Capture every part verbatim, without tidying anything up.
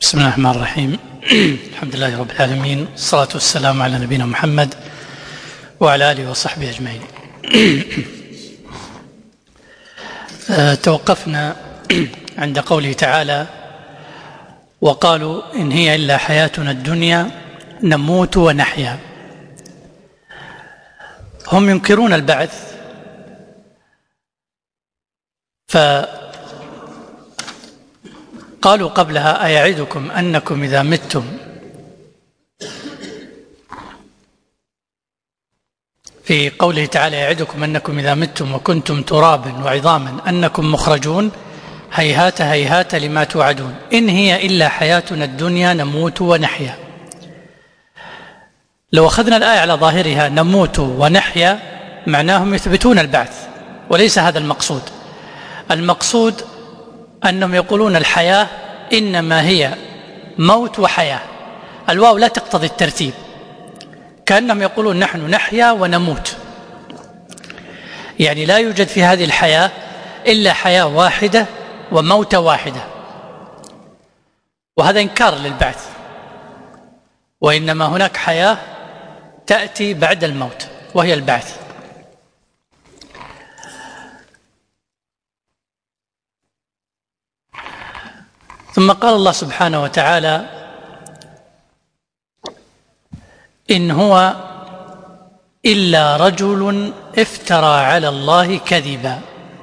بسم الله الرحمن الرحيم. الحمد لله رب العالمين، والصلاة والسلام على نبينا محمد وعلى آله وصحبه أجمعين. توقفنا عند قوله تعالى: وقالوا إن هي إلا حياتنا الدنيا نموت ونحيا. هم ينكرون البعث، فقالوا قبلها: أيعدكم أنكم إذا متم في قوله تعالى: يعدكم أنكم إذا متم وكنتم ترابا وعظاما أنكم مخرجون، هيهات هيهات لما توعدون، إن هي إلا حياتنا الدنيا نموت ونحيا. لو أخذنا الآية على ظاهرها نموت ونحيا معناهم يثبتون البعث، وليس هذا المقصود. المقصود أنهم يقولون الحياة إنما هي موت وحياة، الواو لا تقتضي الترتيب، كأنهم يقولون نحن نحيا ونموت، يعني لا يوجد في هذه الحياة إلا حياة واحدة وموت واحدة، وهذا إنكار للبعث، وإنما هناك حياة تأتي بعد الموت وهي البعث. ثم قال الله سبحانه وتعالى: إن هو إلا رجل افترى على الله كذبا.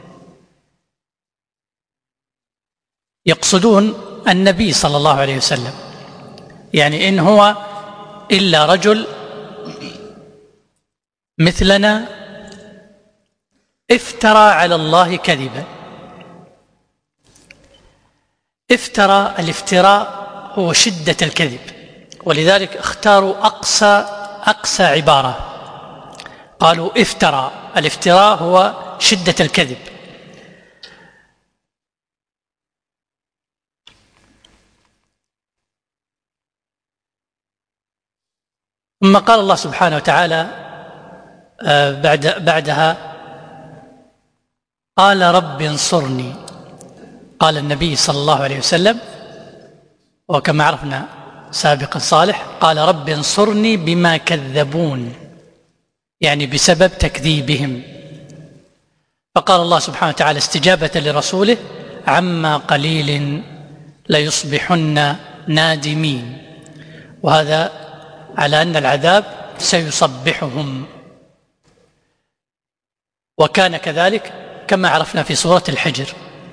يقصدون النبي صلى الله عليه وسلم، يعني إن هو إلا رجل مثلنا افترى على الله كذبا. افترى، الافتراء هو شدة الكذب، ولذلك اختاروا أقصى أقصى عبارة، قالوا افترى. الافتراء هو شدة الكذب. ثم قال الله سبحانه وتعالى بعد بعدها: قال رب انصرني. قال النبي صلى الله عليه وسلم، وكما عرفنا سابقا صالح، قال رب انصرني بما كذبون، يعني بسبب تكذيبهم. فقال الله سبحانه وتعالى استجابة لرسوله: عما قليل ليصبحن نادمين. وهذا على أن العذاب سيصبحهم، وكان كذلك كما عرفنا في سورة الحجر: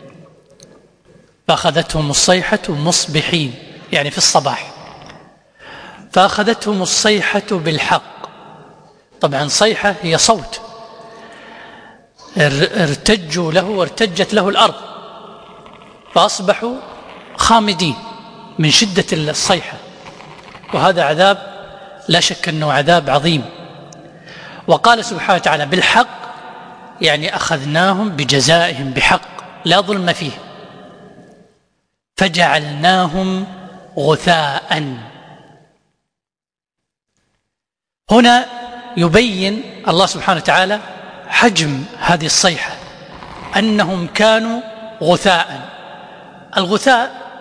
فأخذتهم الصيحة مصبحين، يعني في الصباح. فأخذتهم الصيحة بالحق. طبعا صيحة هي صوت، ارتجوا له وارتجت له الأرض، فأصبحوا خامدين من شدة الصيحة، وهذا عذاب لا شك أنه عذاب عظيم. وقال سبحانه وتعالى بالحق، يعني أخذناهم بجزائهم بحق لا ظلم فيه، فجعلناهم غثاء. هنا يبين الله سبحانه وتعالى حجم هذه الصيحة، أنهم كانوا غثاء. الغثاء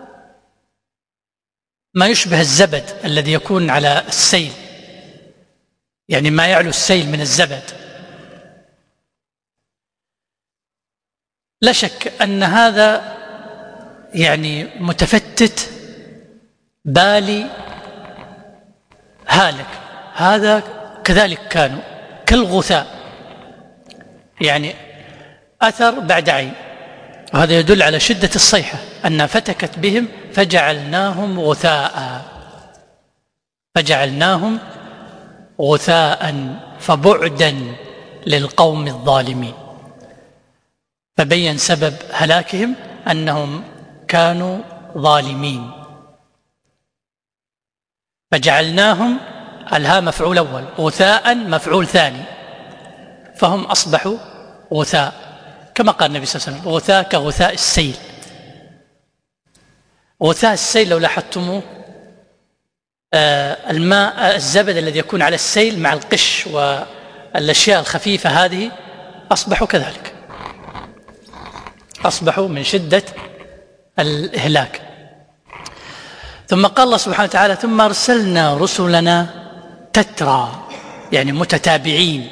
ما يشبه الزبد الذي يكون على السيل، يعني ما يعلو السيل من الزبد. لا شك أن هذا يعني متفتت بالي هالك، هذا كذلك كانوا كالغثاء، يعني أثر بعد عين، وهذا يدل على شدة الصيحة أنها فتكت بهم، فجعلناهم غثاء فجعلناهم غثاء فبعدا للقوم الظالمين. فبين سبب هلاكهم أنهم كانوا ظالمين. فجعلناهم، الها مفعول أول، غثاء مفعول ثاني، فهم أصبحوا غثاء، كما قال النبي صلى الله عليه وسلم: غثاء كغثاء السيل. غثاء السيل لو لاحظتموه، آه الماء الزبد الذي يكون على السيل مع القش والأشياء الخفيفة هذه أصبحوا كذلك، أصبحوا من شدة الإهلاك. ثم قال الله سبحانه وتعالى ثم أرسلنا رسلنا تترى يعني متتابعين،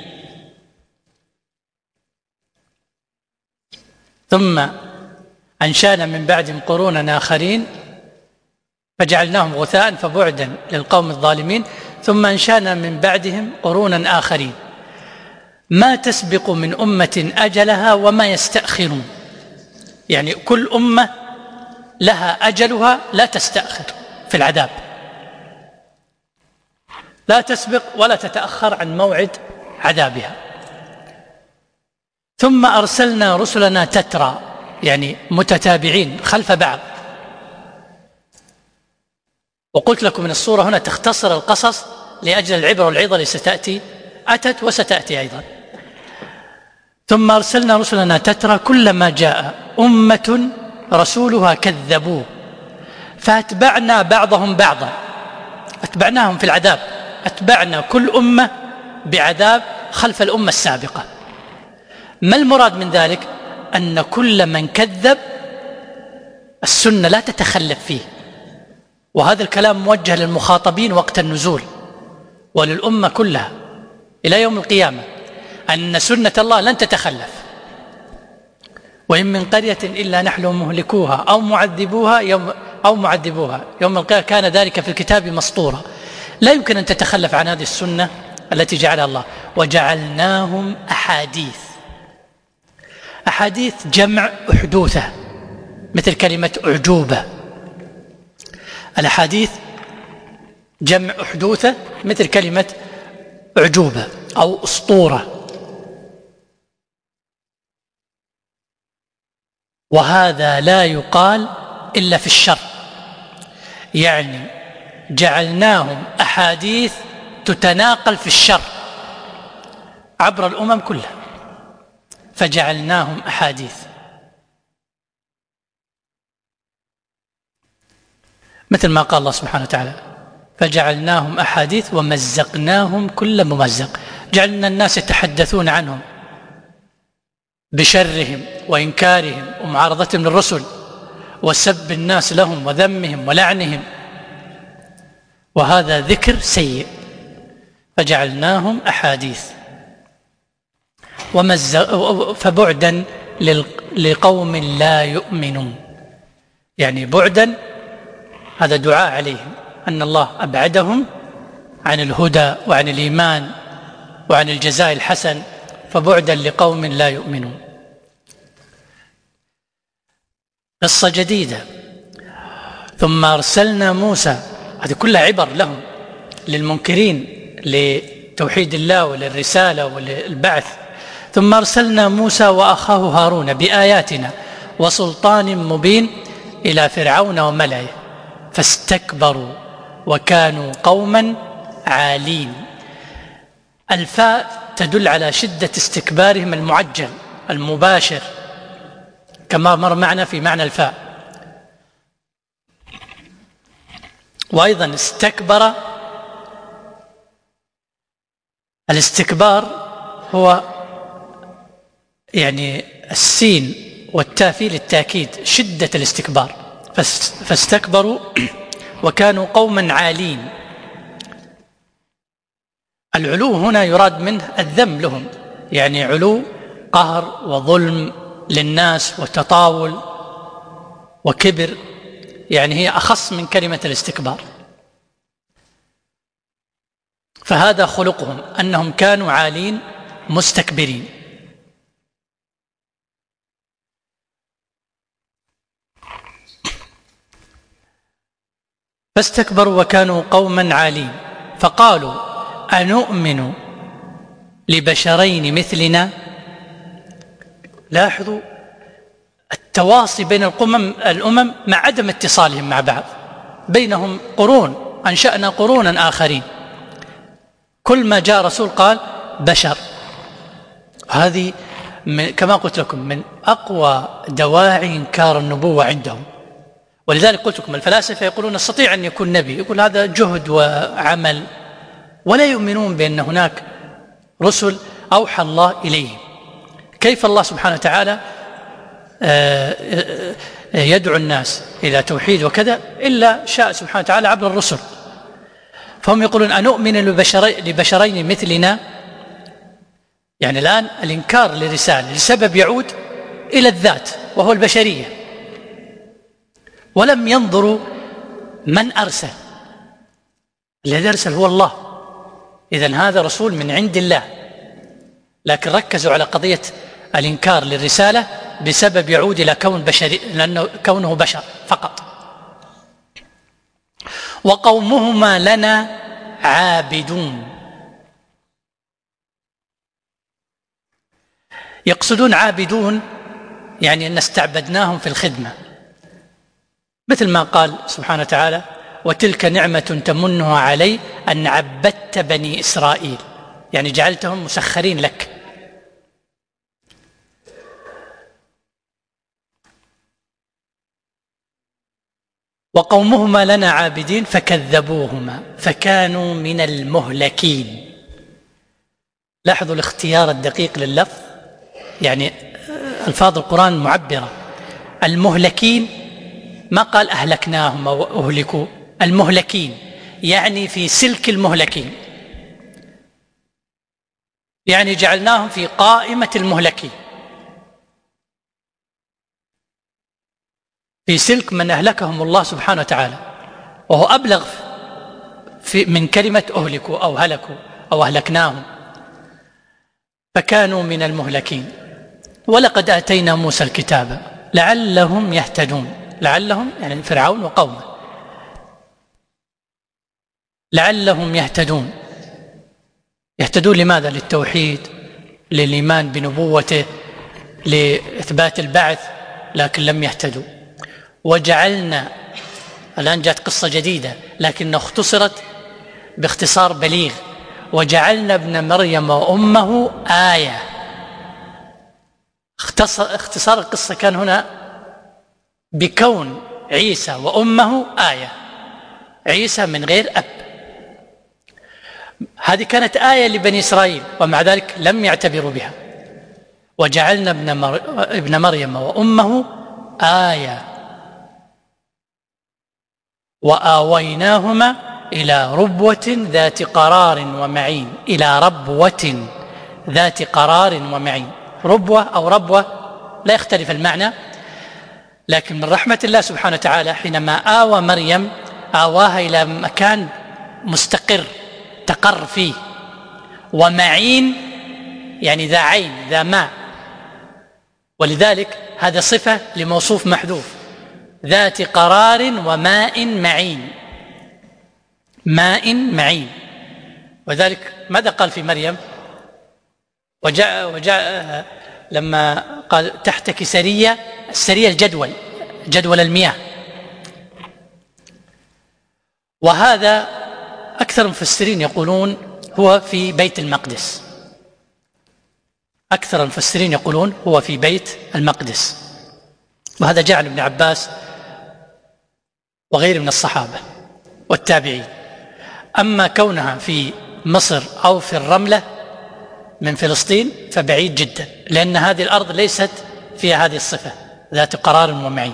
ثم أنشأنا من بعدهم قرونا آخرين فجعلناهم غثاء فبعدا للقوم الظالمين، ثم أنشأنا من بعدهم قرونا آخرين ما تسبق من أمة أجلها وما يستأخرون، يعني كل أمة لها أجلها لا تستأخر في العذاب، لا تسبق ولا تتأخر عن موعد عذابها. ثم أرسلنا رسلنا تترى يعني متتابعين خلف بعض. وقلت لكم من الصورة هنا تختصر القصص لأجل العبرة والعظة اللي ستأتي، أتت وستأتي أيضا. ثم أرسلنا رسلنا تترى كلما جاء أمة رسولها كذبوه فأتبعنا بعضهم بعضا، أتبعناهم في العذاب، أتبعنا كل أمة بعذاب خلف الأمة السابقة. ما المراد من ذلك؟ أن كل من كذب السنة لا تتخلف فيه، وهذا الكلام موجه للمخاطبين وقت النزول وللأمة كلها إلى يوم القيامة، أن سنة الله لن تتخلف. وإن من قرية إلا نحن مهلكوها أو معذبوها يوم أو معذبوها يوم القيامة كان ذلك في الكتاب مسطورا. لا يمكن أن تتخلف عن هذه السنة التي جعلها الله. وجعلناهم أحاديث، أحاديث جمع أحدوثة مثل كلمة أعجوبة، الأحاديث جمع أحدوثة مثل كلمة أعجوبة أو أسطورة. وهذا لا يقال إلا في الشر، يعني جعلناهم أحاديث تتناقل في الشر عبر الأمم كلها، فجعلناهم أحاديث. مثل ما قال الله سبحانه وتعالى فجعلناهم أحاديث ومزقناهم كل ممزق، جعلنا الناس يتحدثون عنهم بشرهم وإنكارهم ومعارضتهم للرسل وسب الناس لهم وذمهم ولعنهم، وهذا ذكر سيء. فجعلناهم أحاديث ومزق فبعدا لقوم لا يؤمنون، يعني بعدا هذا دعاء عليهم أن الله أبعدهم عن الهدى وعن الإيمان وعن الجزاء الحسن، فبعدا لقوم لا يؤمنون. قصة جديدة. ثم أرسلنا موسى، هذه كلها عبر لهم للمنكرين لتوحيد الله وللرسالة وللبعث. ثم أرسلنا موسى وأخاه هارون بآياتنا وسلطان مبين إلى فرعون وملئه فاستكبروا وكانوا قوما عالين. الفاء تدل على شدة استكبارهم المعجل المباشر كما مر معنا في معنى الفاء. وأيضا استكبر، الاستكبار هو يعني السين والتاء فيه للتأكيد شدة الاستكبار، فاستكبروا وكانوا قوما عالين. العلو هنا يراد منه الذم لهم، يعني علو قهر وظلم للناس وتطاول وكبر، يعني هي أخص من كلمة الاستكبار. فهذا خلقهم أنهم كانوا عالين مستكبرين. فاستكبروا وكانوا قوما عالين فقالوا أنؤمن لبشرين مثلنا. لاحظوا التواصي بين الأمم الأمم مع عدم اتصالهم مع بعض، بينهم قرون، أنشأنا قرونا آخرين، كل ما جاء رسول قال بشر. هذه كما قلت لكم من أقوى دواعي إنكار النبوة عندهم. ولذلك قلت لكم الفلاسفة يقولون نستطيع أن يكون نبي، يقول هذا جهد وعمل، ولا يؤمنون بأن هناك رسل أوحى الله إليهم. كيف الله سبحانه وتعالى يدعو الناس إلى توحيد وكذا إلا شاء سبحانه وتعالى عبر الرسل. فهم يقولون أنؤمن لبشرين مثلنا، يعني الآن الإنكار للرسالة لسبب يعود إلى الذات وهو البشرية، ولم ينظروا من أرسل. الذي أرسل هو الله، إذن هذا رسول من عند الله، لكن ركزوا على قضية الإنكار للرسالة بسبب يعود إلى كون بشري، لأنه كونه بشر فقط. وقومهما لنا عابدون، يقصدون عابدون يعني أن استعبدناهم في الخدمة، مثل ما قال سبحانه وتعالى: وتلك نعمة تمنها علي أن عبدت بني إسرائيل، يعني جعلتهم مسخرين لك. وقومهما لنا عابدين فكذبوهما فكانوا من المهلكين. لاحظوا الاختيار الدقيق لللفظ، يعني ألفاظ القرآن معبرة. المهلكين ما قال أهلكناهم أو أهلكوا، المهلكين يعني في سلك المهلكين، يعني جعلناهم في قائمة المهلكين، في سلك من أهلكهم الله سبحانه وتعالى، وهو أبلغ في من كلمة أهلكوا أو هلكوا أو أهلكناهم. فكانوا من المهلكين. ولقد آتينا موسى الكتاب لعلهم يهتدون، لعلهم يعني فرعون وقومه، لعلهم يهتدون. يهتدون لماذا؟ للتوحيد، للإيمان بنبوته، لإثبات البعث، لكن لم يهتدوا. وجعلنا، الآن جاءت قصة جديدة لكنها اختصرت باختصار بليغ: وجعلنا ابن مريم وأمه آية. اختصار القصة كان هنا بكون عيسى وأمه آية، عيسى من غير أب. هذه كانت آية لبني إسرائيل ومع ذلك لم يعتبروا بها. وجعلنا ابن, مر... ابن مريم وأمه آية وآويناهما إلى ربوة ذات قرار ومعين. إلى ربوة ذات قرار ومعين. ربوة أو ربوة لا يختلف المعنى، لكن من رحمة الله سبحانه وتعالى حينما آوى مريم آواها إلى مكان مستقر تقر فيه. ومعين يعني ذا عين ذا ماء، ولذلك هذا صفة لموصوف محذوف: ذات قرار وماء معين. ماء معين. وذلك ماذا قال في مريم؟ وجاء, وجاء لما قال تحتك سرية، السرية الجدول، جدول المياه. وهذا أكثر المفسرين يقولون هو في بيت المقدس، أكثر المفسرين يقولون هو في بيت المقدس، وهذا جعل ابن عباس وغيره من الصحابة والتابعين. أما كونها في مصر أو في الرملة من فلسطين فبعيد جدا، لأن هذه الأرض ليست فيها هذه الصفة ذات قرار ومعين.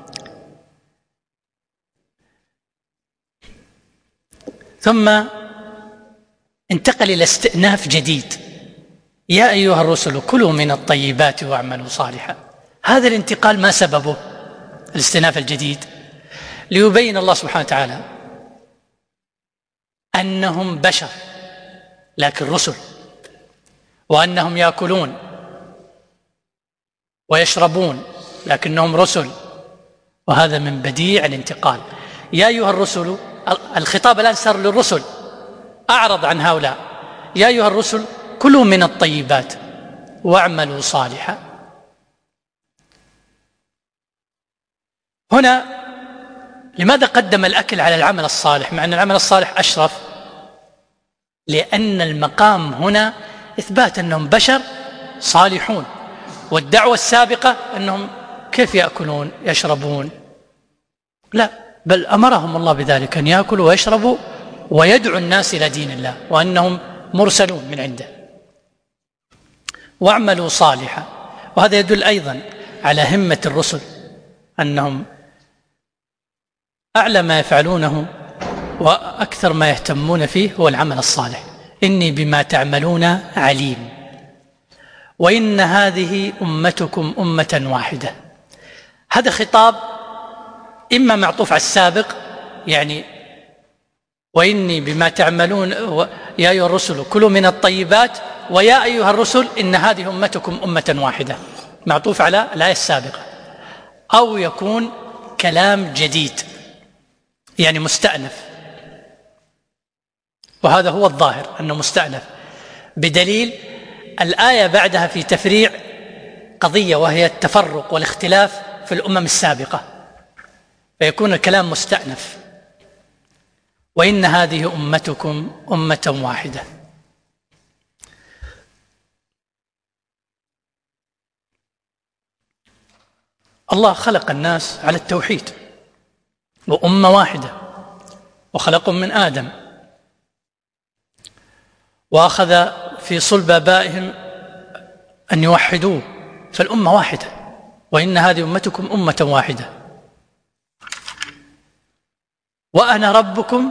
ثم انتقل إلى استئناف جديد: يا أيها الرسل كلوا من الطيبات واعملوا صالحا. هذا الانتقال ما سببه؟ الاستئناف الجديد ليبين الله سبحانه وتعالى أنهم بشر لكن رسل، وأنهم يأكلون ويشربون لكنهم رسل، وهذا من بديع الانتقال. يا أيها الرسل، الخطاب الآن صار للرسل، أعرض عن هؤلاء. يا أيها الرسل كلوا من الطيبات واعملوا صالحا. هنا لماذا قدم الأكل على العمل الصالح مع أن العمل الصالح أشرف؟ لأن المقام هنا إثبات أنهم بشر صالحون، والدعوة السابقة أنهم كيف يأكلون يشربون؟ لا، بل أمرهم الله بذلك أن يأكلوا ويشربوا ويدعو الناس إلى دين الله وأنهم مرسلون من عنده. واعملوا صالحا، وهذا يدل أيضا على همة الرسل أنهم أعلى ما يفعلونه وأكثر ما يهتمون فيه هو العمل الصالح. إني بما تعملون عليم وإن هذه أمتكم أمة واحدة. هذا خطاب إما معطوف على السابق، يعني وإني بما تعملون يا أيها الرسل كلوا من الطيبات، ويا أيها الرسل إن هذه أمتكم أمة واحدة، معطوف على الآية السابقة، أو يكون كلام جديد يعني مستأنف، وهذا هو الظاهر أنه مستأنف، بدليل الآية بعدها في تفريع قضية وهي التفرق والاختلاف في الأمم السابقة، فيكون الكلام مستأنف. وإن هذه أمتكم أمة واحدة. الله خلق الناس على التوحيد وأمة واحدة، وخلقهم من آدم، وأخذ في صلب آبائهم أن يوحدوه، فالأمة واحدة. وإن هذه أمتكم أمة واحدة وأنا ربكم،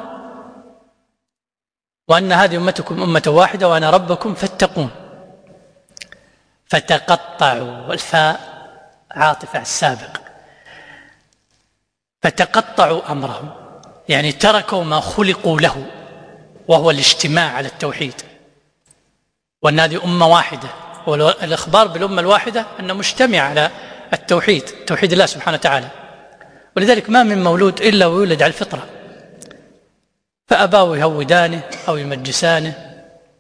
وأن هذه أمتكم أمة واحدة وأنا ربكم فاتقون. فتقطعوا، والفاء عاطفة على السابق، فتقطعوا أمرهم، يعني تركوا ما خلقوا له وهو الاجتماع على التوحيد، وأن هذه أمة واحدة. والإخبار بالأمة الواحدة أن مجتمع على التوحيد، توحيد الله سبحانه وتعالى. ولذلك ما من مولود إلا ويولد على الفطرة، فأباه يهودانه أو يمجسانه.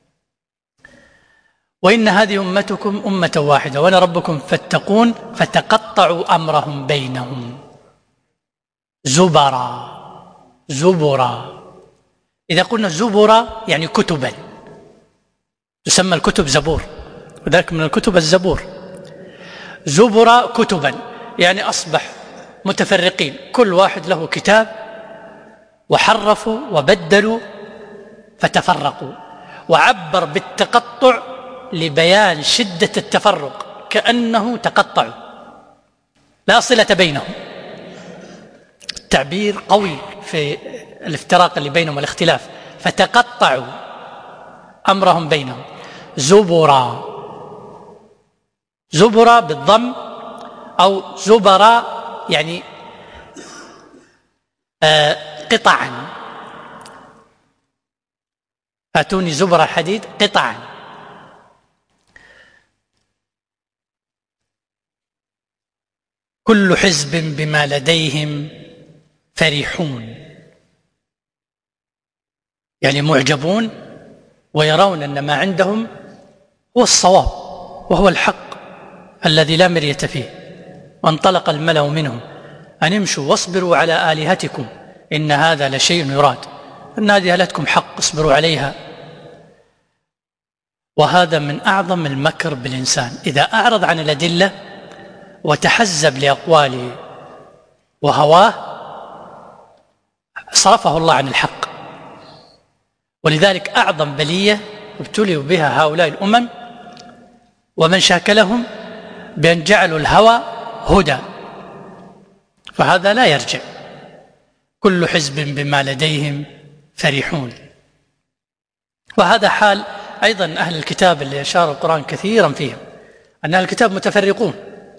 وإن هذه أمتكم أمة واحدة وأنا ربكم فاتقون. فتقطعوا أمرهم بينهم زبرا زبرا. إذا قلنا زبرا يعني كتبا، تسمى الكتب زبور، وذلك من الكتب الزبور. زبرا كتبا يعني أصبح متفرقين، كل واحد له كتاب، وحرفوا وبدلوا فتفرقوا. وعبر بالتقطع لبيان شدة التفرق، كأنه تقطعوا لا صلة بينهم. تعبير قوي في الافتراق اللي بينهم والاختلاف. فتقطعوا أمرهم بينهم زبرا، زبرا بالضم، أو زبرا يعني آه قطعا. آتوني زبر الحديد قطعا. كل حزب بما لديهم فرحون، يعني معجبون ويرون أن ما عندهم هو الصواب وهو الحق الذي لا مرية فيه. وانطلق الملأ منهم أن امشوا واصبروا على آلهتكم إن هذا لشيء يراد، أن هذه آلهتكم حق، اصبروا عليها. وهذا من أعظم المكر بالإنسان، إذا أعرض عن الأدلة وتحزب لأقواله وهواه صرفه الله عن الحق. ولذلك أعظم بلية ابتلوا بها هؤلاء الأمم ومن شاكلهم بأن جعلوا الهوى هدى، فهذا لا يرجع. كل حزب بما لديهم فرحون. وهذا حال أيضا أهل الكتاب اللي أشار القرآن كثيرا فيهم، أن أهل الكتاب متفرقون.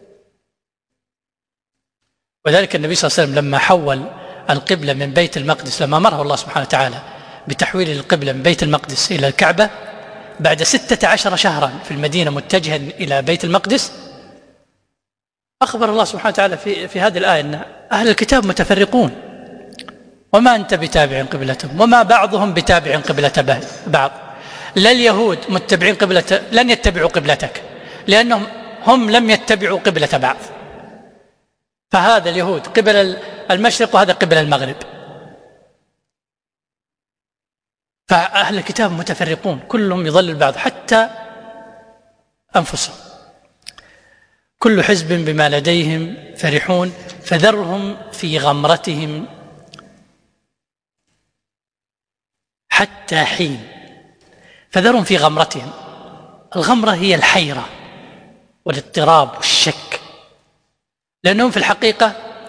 وذلك النبي صلى الله عليه وسلم لما حول القبلة من بيت المقدس، لما أمره الله سبحانه وتعالى بتحويل القبلة من بيت المقدس إلى الكعبة بعد ستة عشر شهرا في المدينة متجها إلى بيت المقدس، أخبر الله سبحانه وتعالى في, في هذه الآية أن أهل الكتاب متفرقون، وما أنت بتابع قبلتهم وما بعضهم بتابع قبلة بعض. لا اليهود متبعين قبلة، لن يتبعوا قبلتك لأنهم هم لم يتبعوا قبلة بعض، فهذا اليهود قبل المشرق وهذا قبل المغرب. فأهل الكتاب متفرقون، كلهم يضلل بعض حتى أنفسهم. كل حزب بما لديهم فرحون فذرهم في غمرتهم حتى حين. فذرهم في غمرتهم، الغمرة هي الحيرة والاضطراب والشك، لأنهم في الحقيقة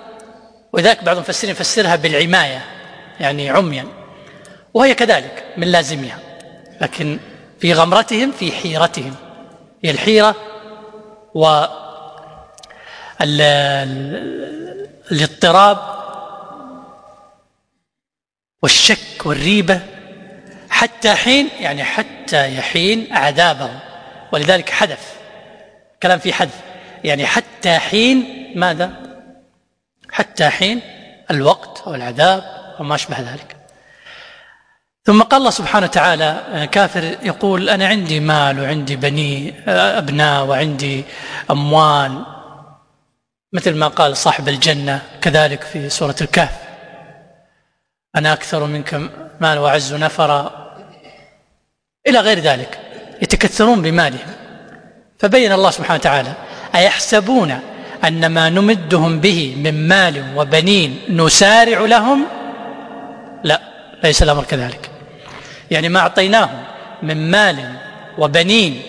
وذاك بعض المفسرين يفسرها بالعماية يعني عميا، وهي كذلك من لازمها، لكن في غمرتهم في حيرتهم، هي الحيرة والاضطراب والشك والريبة حتى حين، يعني حتى يحين عذابه، ولذلك حذف كلام في حذف، يعني حتى حين ماذا؟ حتى حين الوقت أو العذاب أو ما أشبه ذلك. ثم قال الله سبحانه وتعالى كافر يقول أنا عندي مال وعندي بني أبناء وعندي أموال، مثل ما قال صاحب الجنة كذلك في سورة الكهف أنا أكثر منك مال وأعز نفرا إلى غير ذلك، يتكثرون بمالهم. فبين الله سبحانه وتعالى أيحسبون أن ما نمدهم به من مال وبنين نسارع لهم؟ لا، ليس الأمر كذلك، يعني ما أعطيناهم من مال وبنين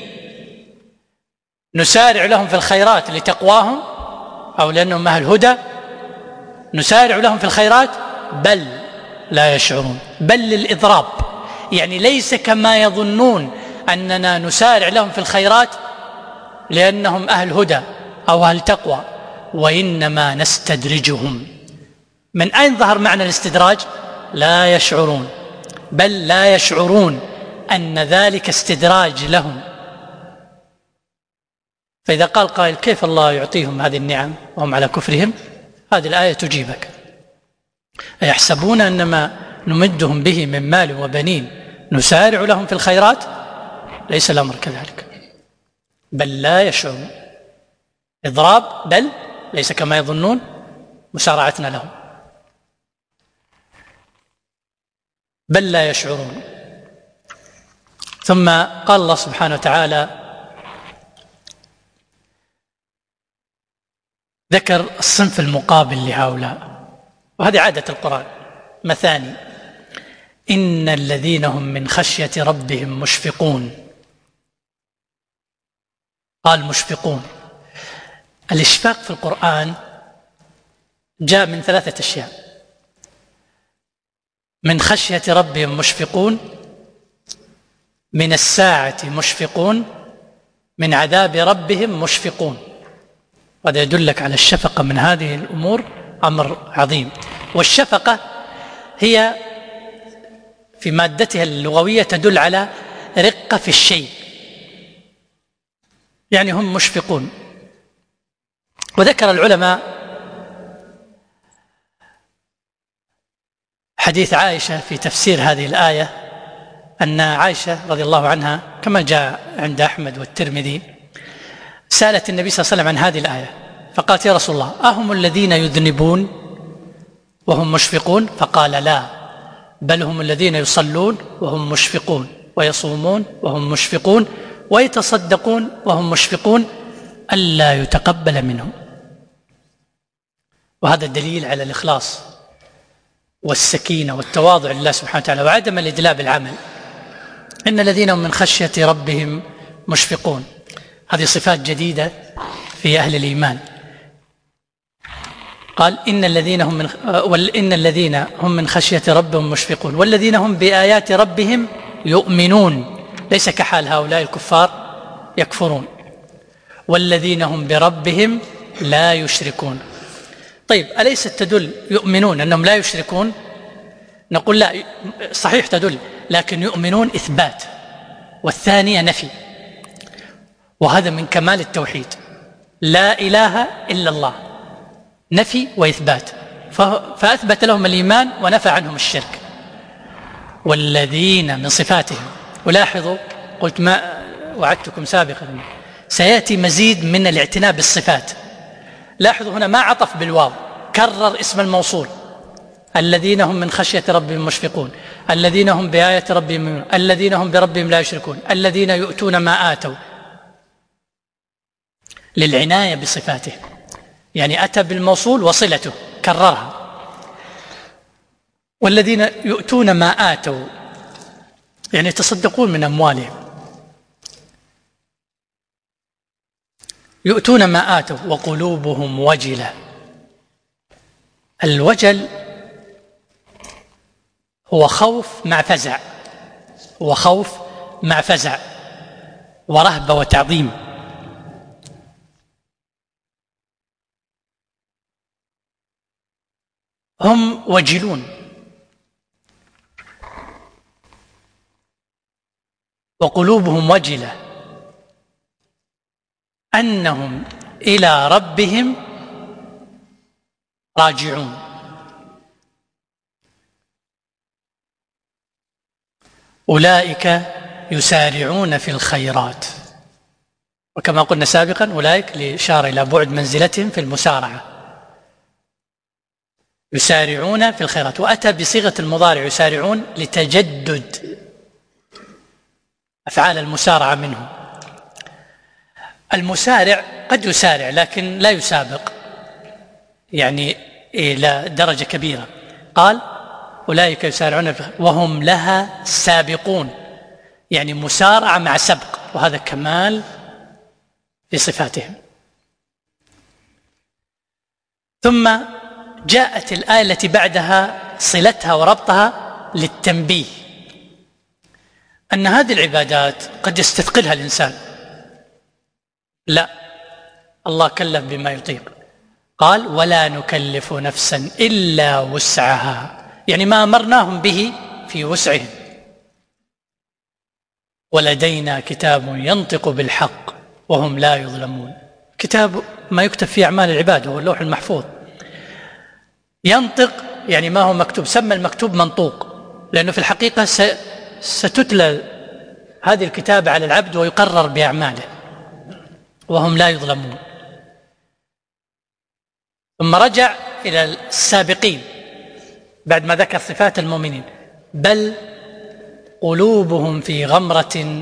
نسارع لهم في الخيرات لتقواهم أو لأنهم أهل هدى، نسارع لهم في الخيرات بل لا يشعرون، بل للإضراب، يعني ليس كما يظنون أننا نسارع لهم في الخيرات لأنهم أهل هدى أو أهل تقوى، وإنما نستدرجهم. من أين ظهر معنى الاستدراج؟ لا يشعرون، بل لا يشعرون أن ذلك استدراج لهم. فإذا قال قائل كيف الله يعطيهم هذه النعم وهم على كفرهم؟ هذه الآية تجيبك. أيحسبون أنما نمدهم به من مال وبنين نسارع لهم في الخيرات؟ ليس الأمر كذلك، بل لا يشعرون. إضراب بل ليس كما يظنون مسارعتنا لهم، بل لا يشعرون. ثم قال الله سبحانه وتعالى ذكر الصنف المقابل لهؤلاء، وهذه عادة القرآن، مثاني: إن الذين هم من خشية ربهم مشفقون. قال مشفقون. الإشفاق في القرآن جاء من ثلاثة أشياء: من خشية ربهم مشفقون، من الساعة مشفقون، من عذاب ربهم مشفقون. هذا يدلك على الشفقة من هذه الأمور، أمر عظيم. والشفقة هي في مادتها اللغوية تدل على رقة في الشيء، يعني هم مشفقون. وذكر العلماء حديث عائشة في تفسير هذه الآية، أن عائشة رضي الله عنها كما جاء عند أحمد والترمذي سألت النبي صلى الله عليه وسلم عن هذه الآية، فقالت يا رسول الله أهم الذين يذنبون وهم مشفقون؟ فقال لا، بل هم الذين يصلون وهم مشفقون، ويصومون وهم مشفقون، ويتصدقون وهم مشفقون ألا يتقبل منهم. وهذا الدليل على الإخلاص والسكينة والتواضع لله سبحانه وتعالى وعدم الإدلاء بالعمل. إن الذين هم من خشية ربهم مشفقون، هذه صفات جديدة في أهل الإيمان. قال إن الذين هم من وإن الذين هم من خشية ربهم مشفقون والذين هم بآيات ربهم يؤمنون، ليس كحال هؤلاء الكفار يكفرون. والذين هم بربهم لا يشركون. طيب أليست تدل يؤمنون أنهم لا يشركون؟ نقول لا، صحيح تدل، لكن يؤمنون إثبات، والثانية نفي، وهذا من كمال التوحيد. لا إله إلا الله، نفي وإثبات، فأثبت لهم الإيمان ونفى عنهم الشرك. والذين من صفاتهم، ولاحظوا قلت ما وعدتكم سابقا سيأتي مزيد من الاعتناء بالصفات. لاحظوا هنا ما عطف بالواو، كرر اسم الموصول: الذين هم من خشية ربهم مشفقون، الذين هم بآية ربهم يؤمنون، الذين هم بربهم لا يشركون، الذين يؤتون ما آتوا، للعناية بصفاته، يعني أتى بالموصول وصلته كررها. والذين يؤتون ما آتوا يعني يتصدقون من أموالهم، يؤتون ما آتوا وقلوبهم وجلة. الوجل هو خوف مع فزع، هو خوف مع فزع ورهبة وتعظيم. هم وجلون وقلوبهم وجلة أنهم إلى ربهم راجعون. أولئك يسارعون في الخيرات، وكما قلنا سابقا أولئك لإشارة إلى بعد منزلتهم في المسارعة، يسارعون في الخيرات. وأتى بصيغة المضارع يسارعون لتجدد أفعال المسارعة منهم. المسارع قد يسارع لكن لا يسابق يعني إلى درجة كبيرة. قال أولئك يسارعون وهم لها سابقون، يعني مسارعة مع سبق، وهذا كمال في صفاتهم. ثم جاءت الآية التي بعدها صلتها وربطها للتنبيه أن هذه العبادات قد يستثقلها الإنسان، لا، الله كلف بما يطيق. قال ولا نكلف نفسا إلا وسعها، يعني ما أمرناهم به في وسعهم. ولدينا كتاب ينطق بالحق وهم لا يظلمون. كتاب ما يكتب فيه أعمال العباد، هو اللوح المحفوظ. ينطق يعني ما هو مكتوب، سمى المكتوب منطوق، لأنه في الحقيقة ستتلى هذه الكتابة على العبد ويقرر بأعماله، وهم لا يظلمون. ثم رجع إلى السابقين بعد ما ذكر صفات المؤمنين. بل قلوبهم في غمرة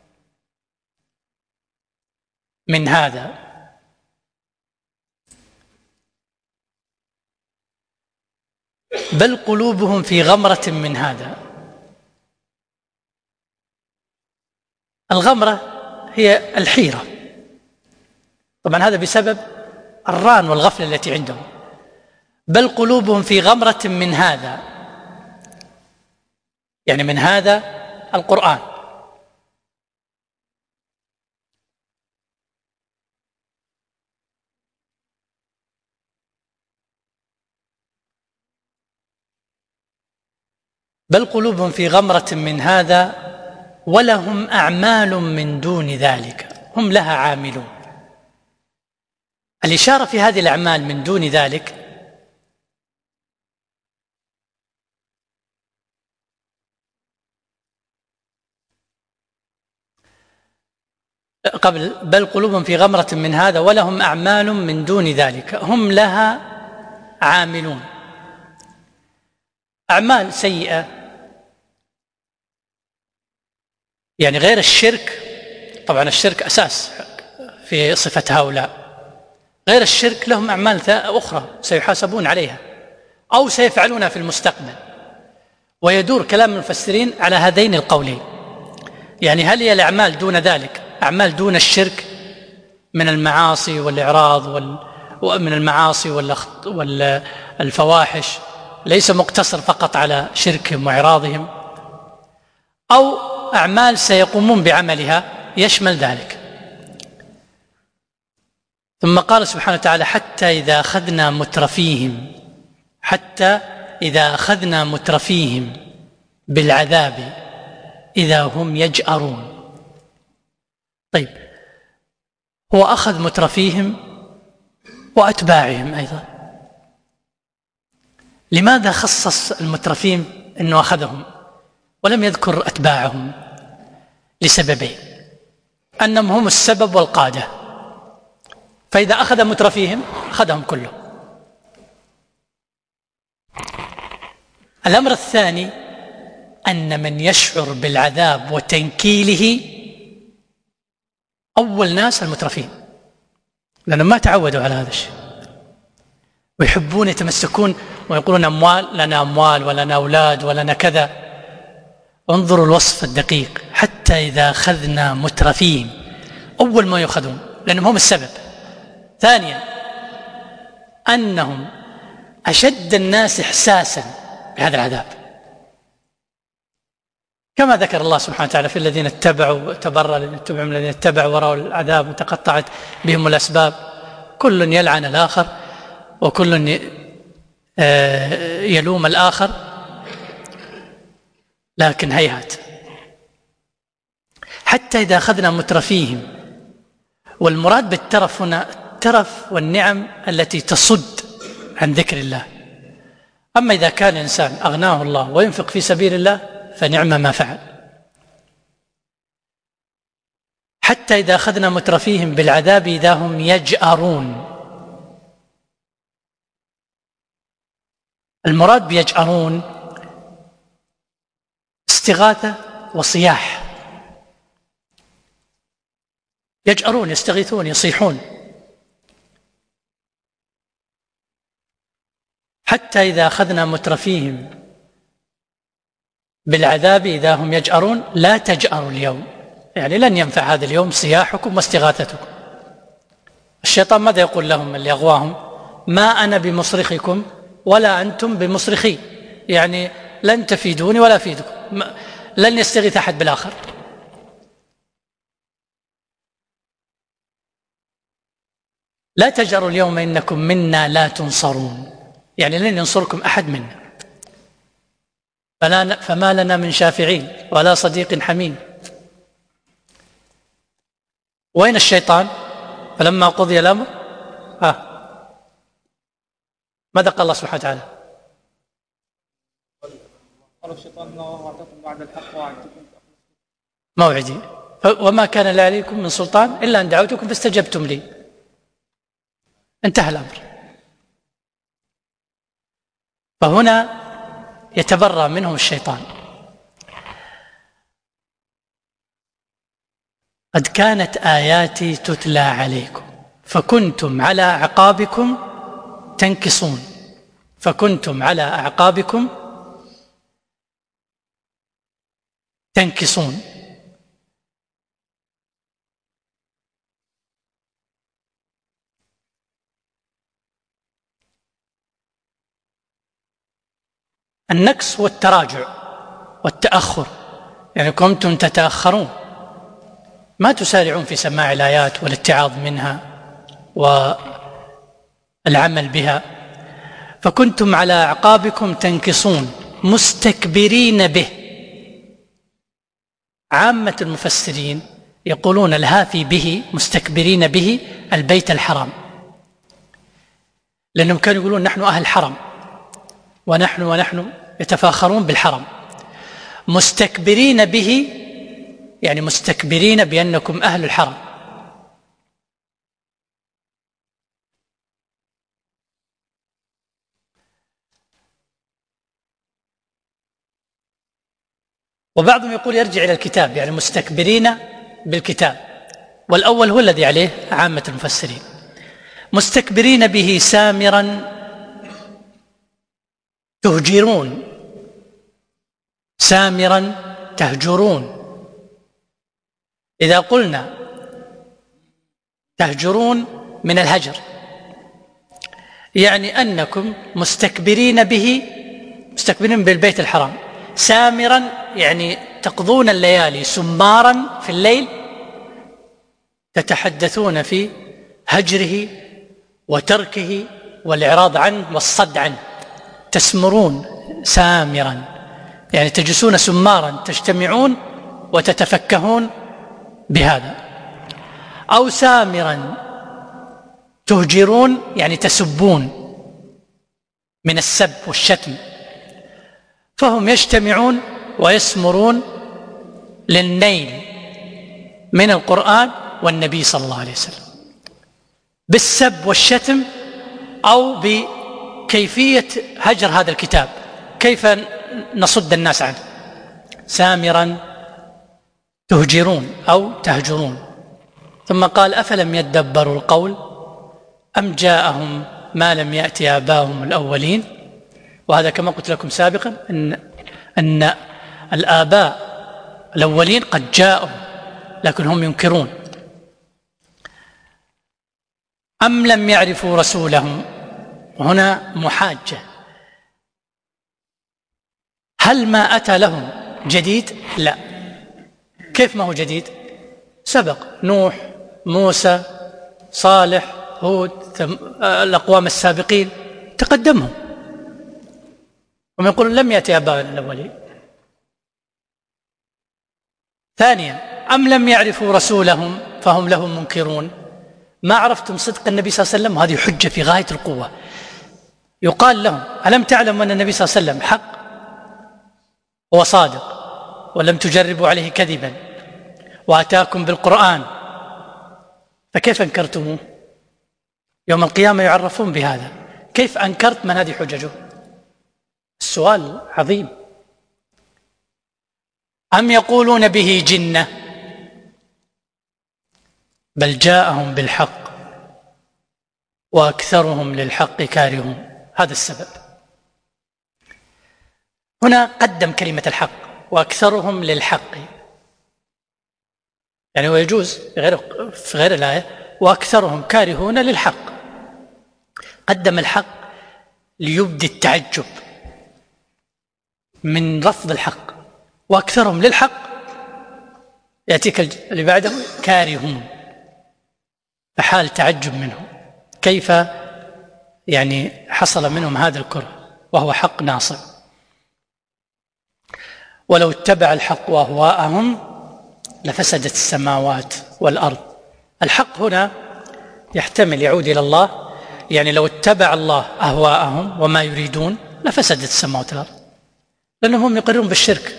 من هذا. بل قلوبهم في غمرة من هذا. الغمرة هي الحيرة، طبعا هذا بسبب الران والغفلة التي عندهم. بل قلوبهم في غمرة من هذا، يعني من هذا القرآن. بل قلوبهم في غمرة من هذا ولهم أعمال من دون ذلك هم لها عاملون. الإشارة في هذه الأعمال من دون ذلك قبل بل قلوبهم في غمرة من هذا ولهم أعمال من دون ذلك هم لها عاملون. أعمال سيئة يعني غير الشرك، طبعا الشرك أساس في صفة هؤلاء. غير الشرك لهم أعمال أخرى سيحاسبون عليها أو سيفعلونها في المستقبل. ويدور كلام المفسرين على هذين القولين، يعني هل هي الأعمال دون ذلك أعمال دون الشرك من المعاصي والإعراض وال... ومن المعاصي والفواحش، ليس مقتصر فقط على شركهم وإعراضهم، أو أعمال سيقومون بعملها يشمل ذلك. ثم قال سبحانه وتعالى حتى إذا أخذنا مترفيهم حتى إذا أخذنا مترفيهم بالعذاب إذا هم يجأرون. طيب، هو أخذ مترفيهم وأتباعهم أيضا، لماذا خصص المترفين أنه أخذهم ولم يذكر أتباعهم؟ لسببين: أنهم هم السبب والقادة، فإذا أخذ مترفيهم أخذهم كلهم. الأمر الثاني أن من يشعر بالعذاب وتنكيله أول ناس المترفين، لأنهم ما تعودوا على هذا الشيء ويحبون يتمسكون ويقولون أموال لنا أموال ولنا أولاد ولنا كذا. انظروا الوصف الدقيق: حتى إذا أخذنا مترفين، أول ما يأخذون لأنهم هم السبب. ثانيا أنهم أشد الناس إحساسا بهذا العذاب، كما ذكر الله سبحانه وتعالى في الذين اتبعوا تبرأ الذين اتبعوا من الذين اتبعوا ورأوا العذاب وتقطعت بهم الأسباب، كل يلعن الآخر وكل يلوم الآخر، لكن هيهات. حتى إذا أخذنا مترفيهم، والمراد بالترف هنا الترف والنعم التي تصد عن ذكر الله. أما إذا كان إنسان أغناه الله وينفق في سبيل الله فنعم ما فعل. حتى إذا أخذنا مترفيهم بالعذاب إذا هم يجأرون. المراد بيجأرون استغاثة وصياح، يجأرون يستغيثون يصيحون. حتى إذا أخذنا مترفيهم بالعذاب إذا هم يجأرون لا تجأروا اليوم، يعني لن ينفع هذا اليوم صياحكم واستغاثتكم. الشيطان ماذا يقول لهم اللي أغواهم؟ ما أنا بمصرخكم ولا أنتم بمصرخي، يعني لن تفيدوني ولا أفيدكم، لن يستغيث أحد بالآخر. لا تجأروا اليوم إنكم منا لا تنصرون، يعني لن ينصركم أحد منا، فلا فما لنا من شافعين ولا صديق حميم. وين الشيطان؟ فلما قضي الأمر آه. ماذا قال الله سبحانه وتعالى؟ قال الشيطان وعدكم وعد الحق وعدتكم موعدي وما كان لي عليكم من سلطان إلا أن دعوتكم فاستجبتم لي. انتهى الأمر. فهنا يتبرأ منهم الشيطان. قد كانت آياتي تتلى عليكم فكنتم على أعقابكم تنكصون، فكنتم على أعقابكم تنكصون. النكس هو التراجع والتأخر، يعني كنتم تتأخرون، ما تسارعون في سماع الآيات والاتعاظ منها والعمل بها. فكنتم على أعقابكم تنكصون مستكبرين به. عامة المفسرين يقولون الهافي به مستكبرين به البيت الحرام، لأنهم كانوا يقولون نحن أهل حرم ونحن ونحن يتفاخرون بالحرم. مستكبرين به يعني مستكبرين بأنكم أهل الحرم. وبعضهم يقول يرجع إلى الكتاب، يعني مستكبرين بالكتاب، والأول هو الذي عليه عامة المفسرين. مستكبرين به سامرا تهجرون، سامرا تهجرون. إذا قلنا تهجرون من الهجر يعني أنكم مستكبرين به، مستكبرين بالبيت الحرام. سامرا يعني تقضون الليالي سمارا في الليل، تتحدثون في هجره وتركه والإعراض عنه والصد عنه. تسمرون سامرا يعني تجلسون سمارا، تجتمعون وتتفكهون بهذا. أو سامرا تهجرون يعني تسبون من السب والشتم، فهم يجتمعون ويسمرون للنيل من القرآن والنبي صلى الله عليه وسلم بالسب والشتم أو بكيفية هجر هذا الكتاب، كيف نصد الناس عنه. سامرا تهجرون أو تهجرون. ثم قال أفلم يدبروا القول أم جاءهم ما لم يأتي آباهم الأولين. وهذا كما قلت لكم سابقا أن, أن الآباء الأولين قد جاءوا لكن هم ينكرون. أم لم يعرفوا رسولهم وهنا محاجة. هل ما أتى لهم جديد؟ لا. كيف ما هو جديد؟ سبق نوح، موسى، صالح، هود، الأقوام السابقين تقدمهم، وهم يقولون لم يأتي آباؤنا الأولين. ثانيا، أم لم يعرفوا رسولهم فهم له منكرون. ما عرفتم صدق النبي صلى الله عليه وسلم، وهذه حجة في غاية القوة. يقال لهم ألم تعلم أن النبي صلى الله عليه وسلم حق هو صادق ولم تجربوا عليه كذبا وأتاكم بالقرآن، فكيف أنكرتموه؟ يوم القيامة يعرفون بهذا. كيف أنكرت من هذه حججه؟ السؤال عظيم. أم يقولون به جنة بل جاءهم بالحق وأكثرهم للحق كارهون. هذا السبب. هنا قدم كلمة الحق وأكثرهم للحق، يعني هو يجوز في غير, في غير الآية وأكثرهم كارهون للحق. قدم الحق ليبدي التعجب من رفض الحق، وأكثرهم للحق يأتيك اللي بعده كارهون، فحال تعجب منهم كيف يعني حصل منهم هذا الكره وهو حق ناصر. ولو اتبع الحق أهواءهم لفسدت السماوات والأرض. الحق هنا يحتمل يعود إلى الله، يعني لو اتبع الله أهواءهم وما يريدون لفسدت السماوات والأرض، لأنهم يقرون بالشرك.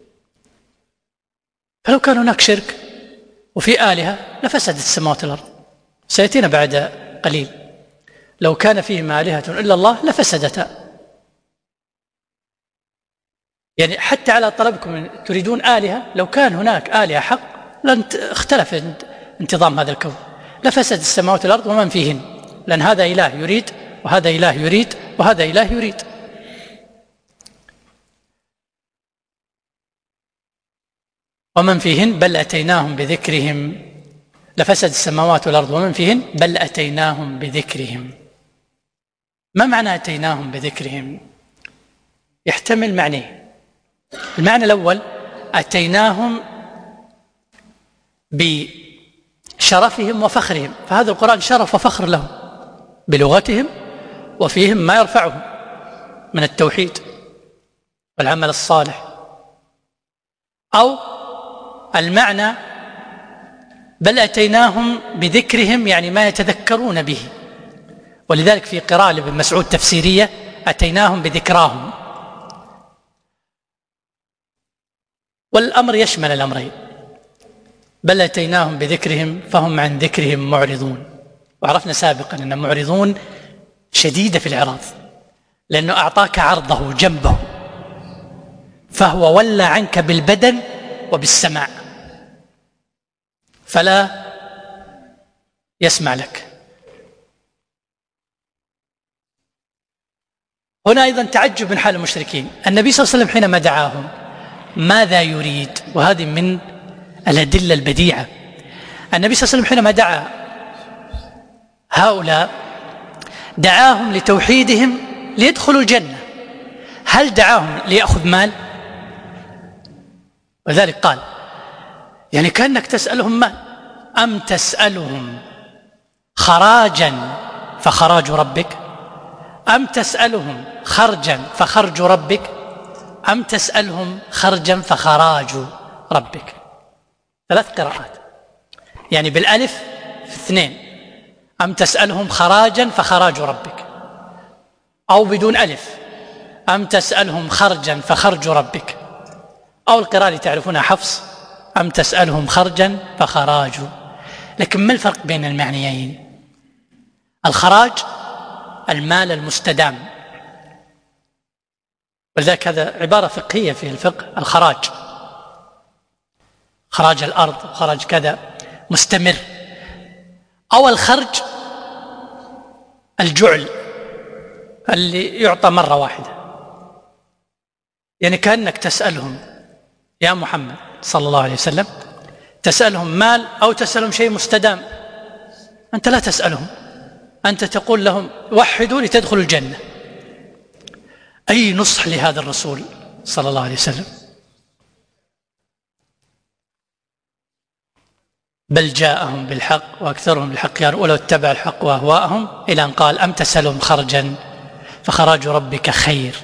فلو كان هناك شرك وفي آلهة لفسدت السماوات والأرض. سيأتينا بعد قليل لو كان فيهم آلهة إلا الله لفسدتا. يعني حتى على طلبكم تريدون آلهة، لو كان هناك آلهة حق لن اختلف انتظام هذا الكون، لفسد السماوات والأرض ومن فيهن، لأن هذا إله يريد وهذا إله يريد وهذا إله يريد. ومن فيهن بل أتيناهم بذكرهم لفسد السماوات والأرض ومن فيهن بل أتيناهم بذكرهم. ما معنى أتيناهم بذكرهم؟ يحتمل معنيه. المعنى الأول أتيناهم بشرفهم وفخرهم، فهذا القرآن شرف وفخر لهم بلغتهم، وفيهم ما يرفعهم من التوحيد والعمل الصالح. أو المعنى بل أتيناهم بذكرهم، يعني ما يتذكرون به، ولذلك في قراءة لابن مسعود تفسيرية أتيناهم بذكراهم. والأمر يشمل الأمرين، بل أتيناهم بذكرهم فهم عن ذكرهم معرضون. وعرفنا سابقا أن معرضون شديدة في الإعراض، لأنه أعطاك عرضه جنبه فهو ولى عنك بالبدن وبالسماع فلا يسمع لك. هنا أيضا تعجب من حال المشركين. النبي صلى الله عليه وسلم حينما دعاهم ماذا يريد؟ وهذه من الأدلة البديعة. النبي صلى الله عليه وسلم حينما دعا هؤلاء دعاهم لتوحيدهم ليدخلوا الجنة. هل دعاهم ليأخذ مال؟ وذلك قال يعني كأنك تسألهم مال. أم تسألهم خراجا فخراج ربك، أم تسألهم خرجا فخرج ربك، أم تسألهم خرجا فخراج ربك. ثلاث قراءات، يعني بالألف في اثنين، أم تسألهم خراجا فخراج ربك، أو بدون ألف أم تسألهم خرجا فخرج ربك، أو القراءة اللي تعرفونها حفص أم تسألهم خرجا فخراج. لكن ما الفرق بين المعنيين؟ الخراج المال المستدام، ولذلك هذا عبارة فقهية في الفقه. الخراج خراج الأرض وخراج كذا مستمر. أو الخرج الجعل اللي يعطى مرة واحدة، يعني كأنك تسألهم يا محمد صلى الله عليه وسلم تسألهم مال أو تسألهم شيء مستدام، أنت لا تسألهم، أنت تقول لهم وحدوا لتدخلوا الجنة. أي نصح لهذا الرسول صلى الله عليه وسلم؟ بل جاءهم بالحق وأكثرهم بالحق يرون ولو اتبع الحق وأهواءهم، إلى أن قال أم تسألهم خرجا فخراج ربك خير.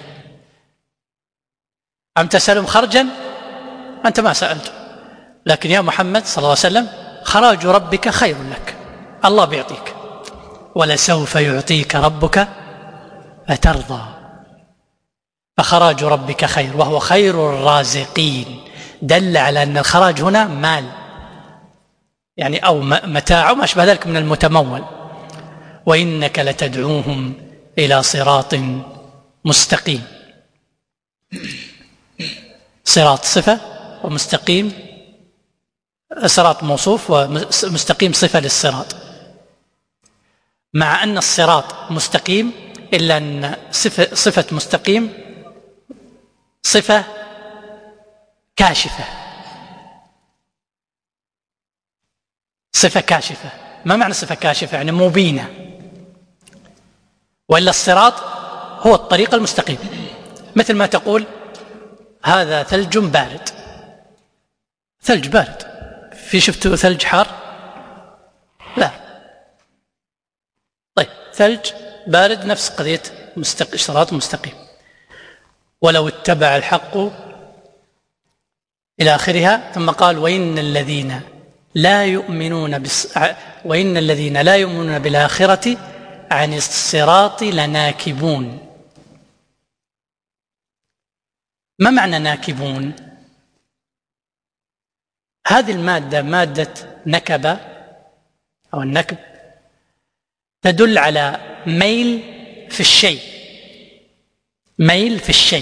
أم تسألهم خرجا، أنت ما سألت، لكن يا محمد صلى الله عليه وسلم خراج ربك خير لك، الله بيعطيك، ولسوف يعطيك ربك فترضى. فخراج ربك خير وهو خير الرازقين، دل على أن الخراج هنا مال يعني أو متاع وما أشبه ذلك من المتمول. وإنك لتدعوهم إلى صراط مستقيم. صراط صفة ومستقيم صراط موصوف ومستقيم صفة للصراط، مع أن الصراط مستقيم إلا أن صفة, صفة مستقيم صفة كاشفة، صفة كاشفة. ما معنى صفة كاشفة؟ يعني مبينة، وإلا الصراط هو الطريق المستقيم. مثل ما تقول هذا ثلج بارد، ثلج بارد، في شفتوا ثلج حار؟ لا. طيب ثلج بارد نفس قضية مستق... صراط مستقيم. ولو اتبع الحق إلى آخرها، ثم قال وإن الذين لا يؤمنون بس... وإن الذين لا يؤمنون بالآخرة عن الصراط لناكبون. ما معنى ناكبون؟ هذه المادة مادة نكبة أو النكب تدل على ميل في الشيء، ميل في الشيء.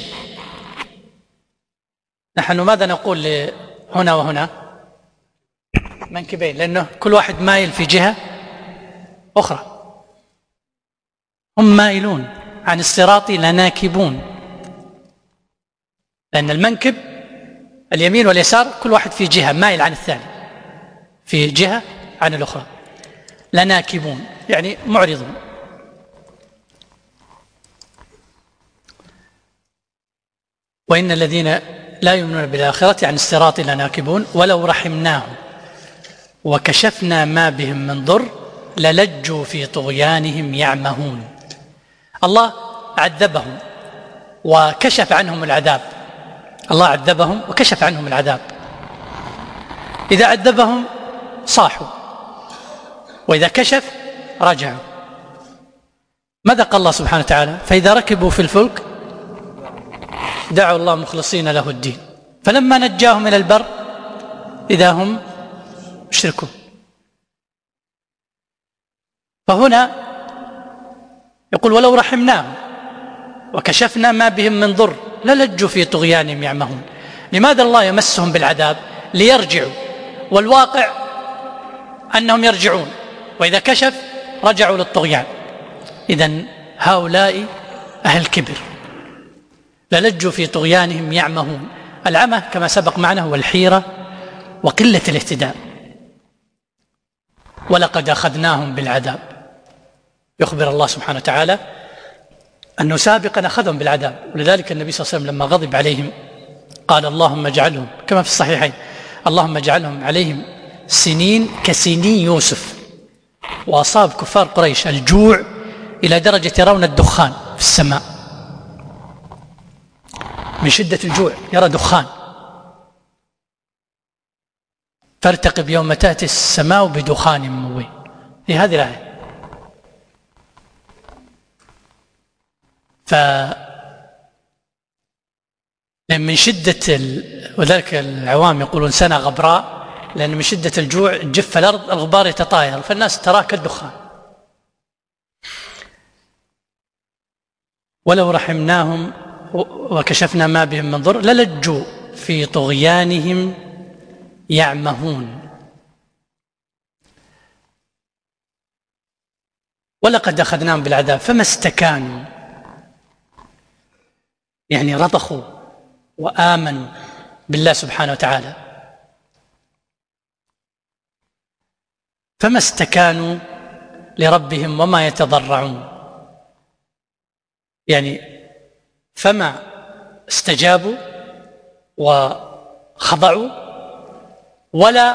نحن ماذا نقول هنا وهنا؟ منكبين، لأنه كل واحد مايل في جهة أخرى. هم مايلون عن الصراط لناكبون، لأن المنكب اليمين واليسار كل واحد في جهة مايل عن الثاني، في جهة عن الأخرى. لناكبون يعني معرضون. وإن الذين لا يؤمنون بالآخرة عن الصراط لناكبون ولو رحمناهم وكشفنا ما بهم من ضر للجوا في طغيانهم يعمهون. الله عذبهم وكشف عنهم العذاب، الله عذبهم وكشف عنهم العذاب. إذا عذبهم صاحوا، وإذا كشف رجعوا. ماذا قال الله سبحانه وتعالى؟ فإذا ركبوا في الفلك دعوا الله مخلصين له الدين فلما نجاهم إلى البر إذا هم يشركون. فهنا يقول ولو رحمناهم وكشفنا ما بهم من ضر للجوا في طغيانهم يعمهون. لماذا الله يمسهم بالعذاب؟ ليرجعوا، والواقع أنهم يرجعون، وإذا كشف رجعوا للطغيان. إذن هؤلاء أهل كبر، للجوا في طغيانهم يعمهون. العمى كما سبق معنا هو الحيرة وقلة الاهتداء. ولقد أخذناهم بالعذاب، يخبر الله سبحانه وتعالى أنه سابقا أخذهم بالعذاب. ولذلك النبي صلى الله عليه وسلم لما غضب عليهم قال اللهم اجعلهم كما في الصحيحين اللهم اجعلهم عليهم سنين كسنين يوسف. وأصاب كفار قريش الجوع إلى درجة يرون الدخان في السماء، من شدة الجوع يرى دخان. فارتقب يوم تأتي السماء بدخان مبين، في هذه الآية. ف من شدة ال... وذلك العوام يقولون سنة غبراء، لأن من شدة الجوع جف الأرض الغبار يتطاير، فالناس تراه كالدخان. ولو رحمناهم وكشفنا ما بهم من ضر للجوا في طغيانهم يعمهون. ولقد أخذناهم بالعذاب فما استكانوا، يعني رضخوا وآمنوا بالله سبحانه وتعالى. فما استكانوا لربهم وما يتضرعون، يعني فما استجابوا وخضعوا ولا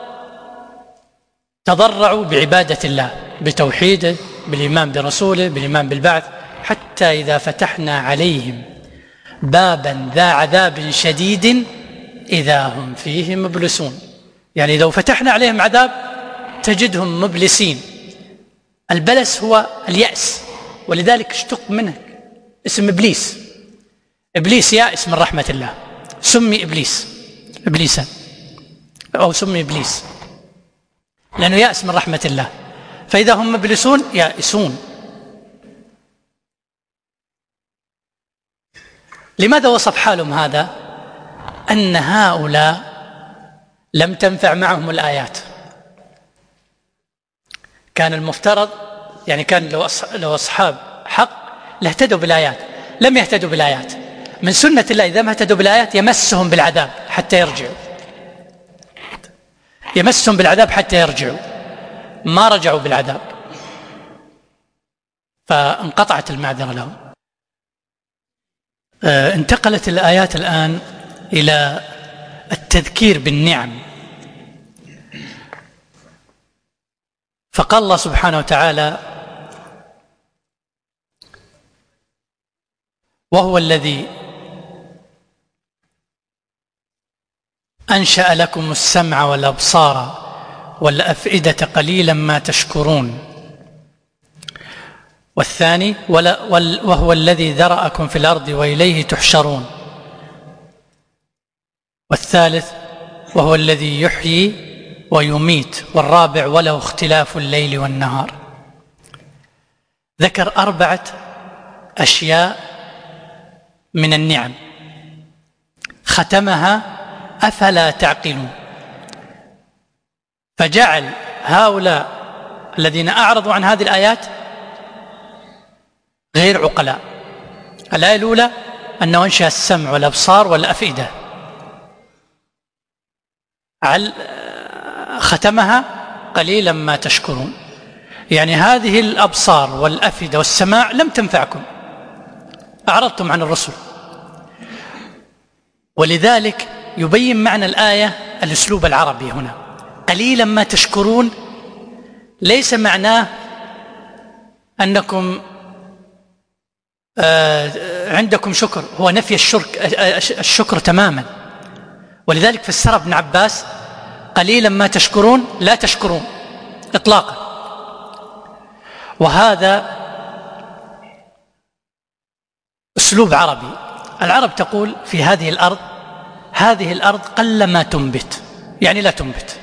تضرعوا بعبادة الله، بتوحيده، بالإيمان برسوله، بالإيمان بالبعث، حتى إذا فتحنا عليهم بابا ذا عذاب شديد إذا هم فيه مبلسون. يعني لو فتحنا عليهم عذاب تجدهم مبلسين. البلس هو اليأس، ولذلك اشتق منه اسم إبليس. إبليس يائس من رحمة الله، سمي إبليس إبليسا أو سمي إبليس لأنه يأس من رحمة الله. فإذا هم مبلسون يائسون. لماذا وصف حالهم هذا؟ أن هؤلاء لم تنفع معهم الآيات. كان المفترض يعني كان لو لو أصحاب حق لاهتدوا بالآيات، لم يهتدوا بالآيات. من سنة الله إذا ما اهتدوا بالآيات يمسهم بالعذاب حتى يرجعوا، يمسهم بالعذاب حتى يرجعوا، ما رجعوا بالعذاب فانقطعت المعذرة لهم. آه انتقلت الآيات الآن إلى التذكير بالنعم. فقال الله سبحانه وتعالى: وهو الذي أنشأ لكم السمع والأبصار والأفئدة قليلا ما تشكرون. والثاني: وهو الذي ذرأكم في الأرض وإليه تحشرون. والثالث: وهو الذي يحيي ويميت. والرابع: وله اختلاف الليل والنهار. ذكر أربعة أشياء من النعم ختمها: أفلا تعقلون. فجعل هؤلاء الذين أعرضوا عن هذه الآيات غير عقلاء. الآية الأولى أنه أنشأ السمع والأبصار والأفئدة، ختمها: قليلا ما تشكرون. يعني هذه الأبصار والأفئدة والسماع لم تنفعكم، أعرضتم عن الرسل. ولذلك يبين معنى الآية الأسلوب العربي هنا. قليلا ما تشكرون ليس معناه أنكم عندكم شكر، هو نفي الشرك الشكر تماما. ولذلك فسر ابن عباس: قليلا ما تشكرون لا تشكرون إطلاقا. وهذا أسلوب عربي. العرب تقول في هذه الأرض: هذه الأرض قل ما تنبت، يعني لا تنبت.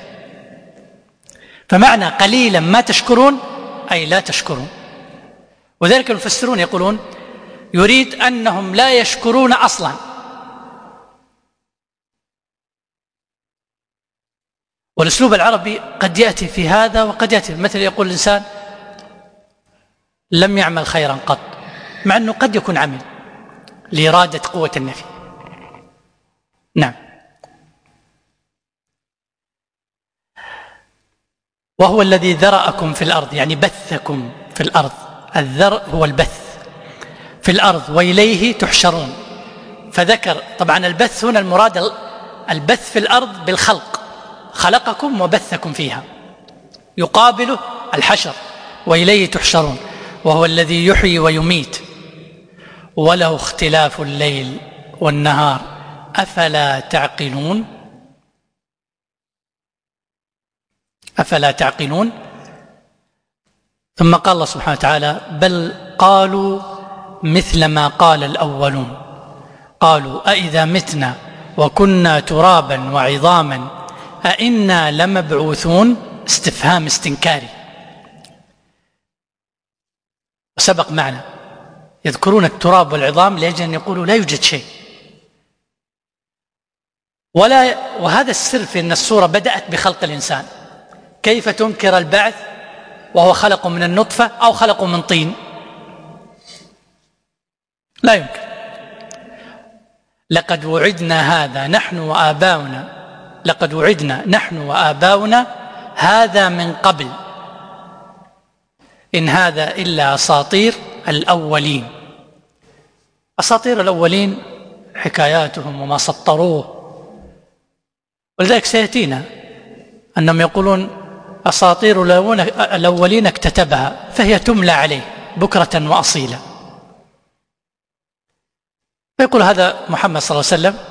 فمعنى قليلا ما تشكرون أي لا تشكرون. وذلك المفسرون يقولون يريد أنهم لا يشكرون أصلا. والأسلوب العربي قد يأتي في هذا وقد يأتي، مثل يقول الإنسان لم يعمل خيرا قط، مع أنه قد يكون عمل لإرادة قوة النفي. نعم. وهو الذي ذرأكم في الأرض، يعني بثكم في الأرض. الذرء هو البث في الأرض وإليه تحشرون. فذكر طبعا البث هنا المراد البث في الأرض بالخلق، خلقكم وبثكم فيها، يقابله الحشر وإليه تحشرون. وهو الذي يحيي ويميت وله اختلاف الليل والنهار أفلا تعقلون. أفلا تعقلون. ثم قال الله سبحانه وتعالى: بل قالوا مثل ما قال الأولون قالوا أإذا متنا وكنا ترابا وعظاما أإنا لمبعوثون. استفهام استنكاري. وسبق معنا يذكرون التراب والعظام لأجل أن يقولوا لا يوجد شيء. ولا وهذا السر في أن السورة بدأت بخلق الإنسان. كيف تنكر البعث وهو خلق من النطفة أو خلق من طين؟ لا يمكن. لقد وعدنا هذا نحن وآباؤنا لقد وعدنا نحن وآباؤنا هذا من قبل إن هذا إلا أساطير الأولين. أساطير الأولين حكاياتهم وما سطروه، ولذلك سيأتينا أنهم يقولون أساطير الأولين اكتتبها فهي تملى عليه بكرة وأصيلا. فيقول هذا محمد صلى الله عليه وسلم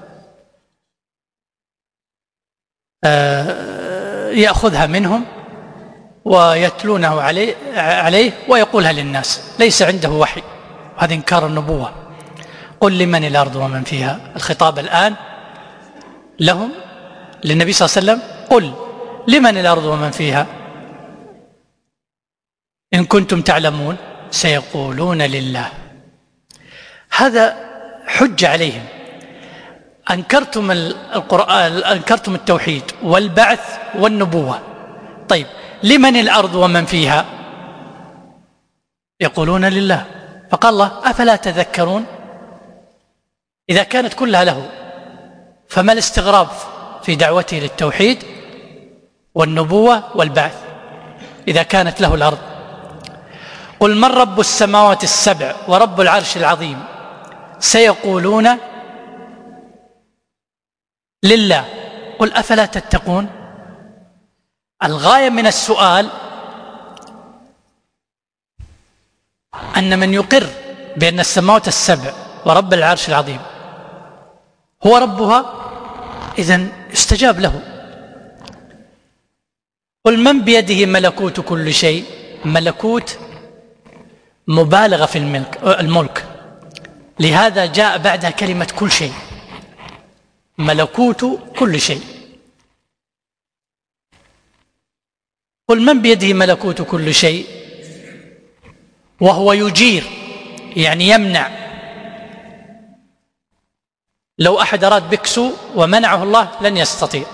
يأخذها منهم ويتلونه عليه, عليه ويقولها للناس، ليس عنده وحي. هذا إنكار النبوة. قل لمن الأرض ومن فيها، الخطاب الآن لهم للنبي صلى الله عليه وسلم، قل لمن الأرض ومن فيها إن كنتم تعلمون سيقولون لله. هذا حج عليهم. أنكرتم القرآن، أنكرتم التوحيد والبعث والنبوة، طيب لمن الأرض ومن فيها؟ يقولون لله. فقال الله أفلا تذكرون؟ إذا كانت كلها له فما الاستغراب في دعوته للتوحيد والنبوة والبعث إذا كانت له الأرض؟ قل من رب السماوات السبع ورب العرش العظيم سيقولون لله. قل أفلا تتقون؟ الغاية من السؤال أن من يقر بأن السماوات السبع ورب العرش العظيم هو ربها إذن استجاب له. قل من بيده ملكوت كل شيء. ملكوت مبالغة في الملك, الملك لهذا جاء بعدها كلمة كل شيء، ملكوت كل شيء. قل من بيده ملكوت كل شيء وهو يجير، يعني يمنع. لو أحد أراد بك سوء ومنعه الله لن يستطيع.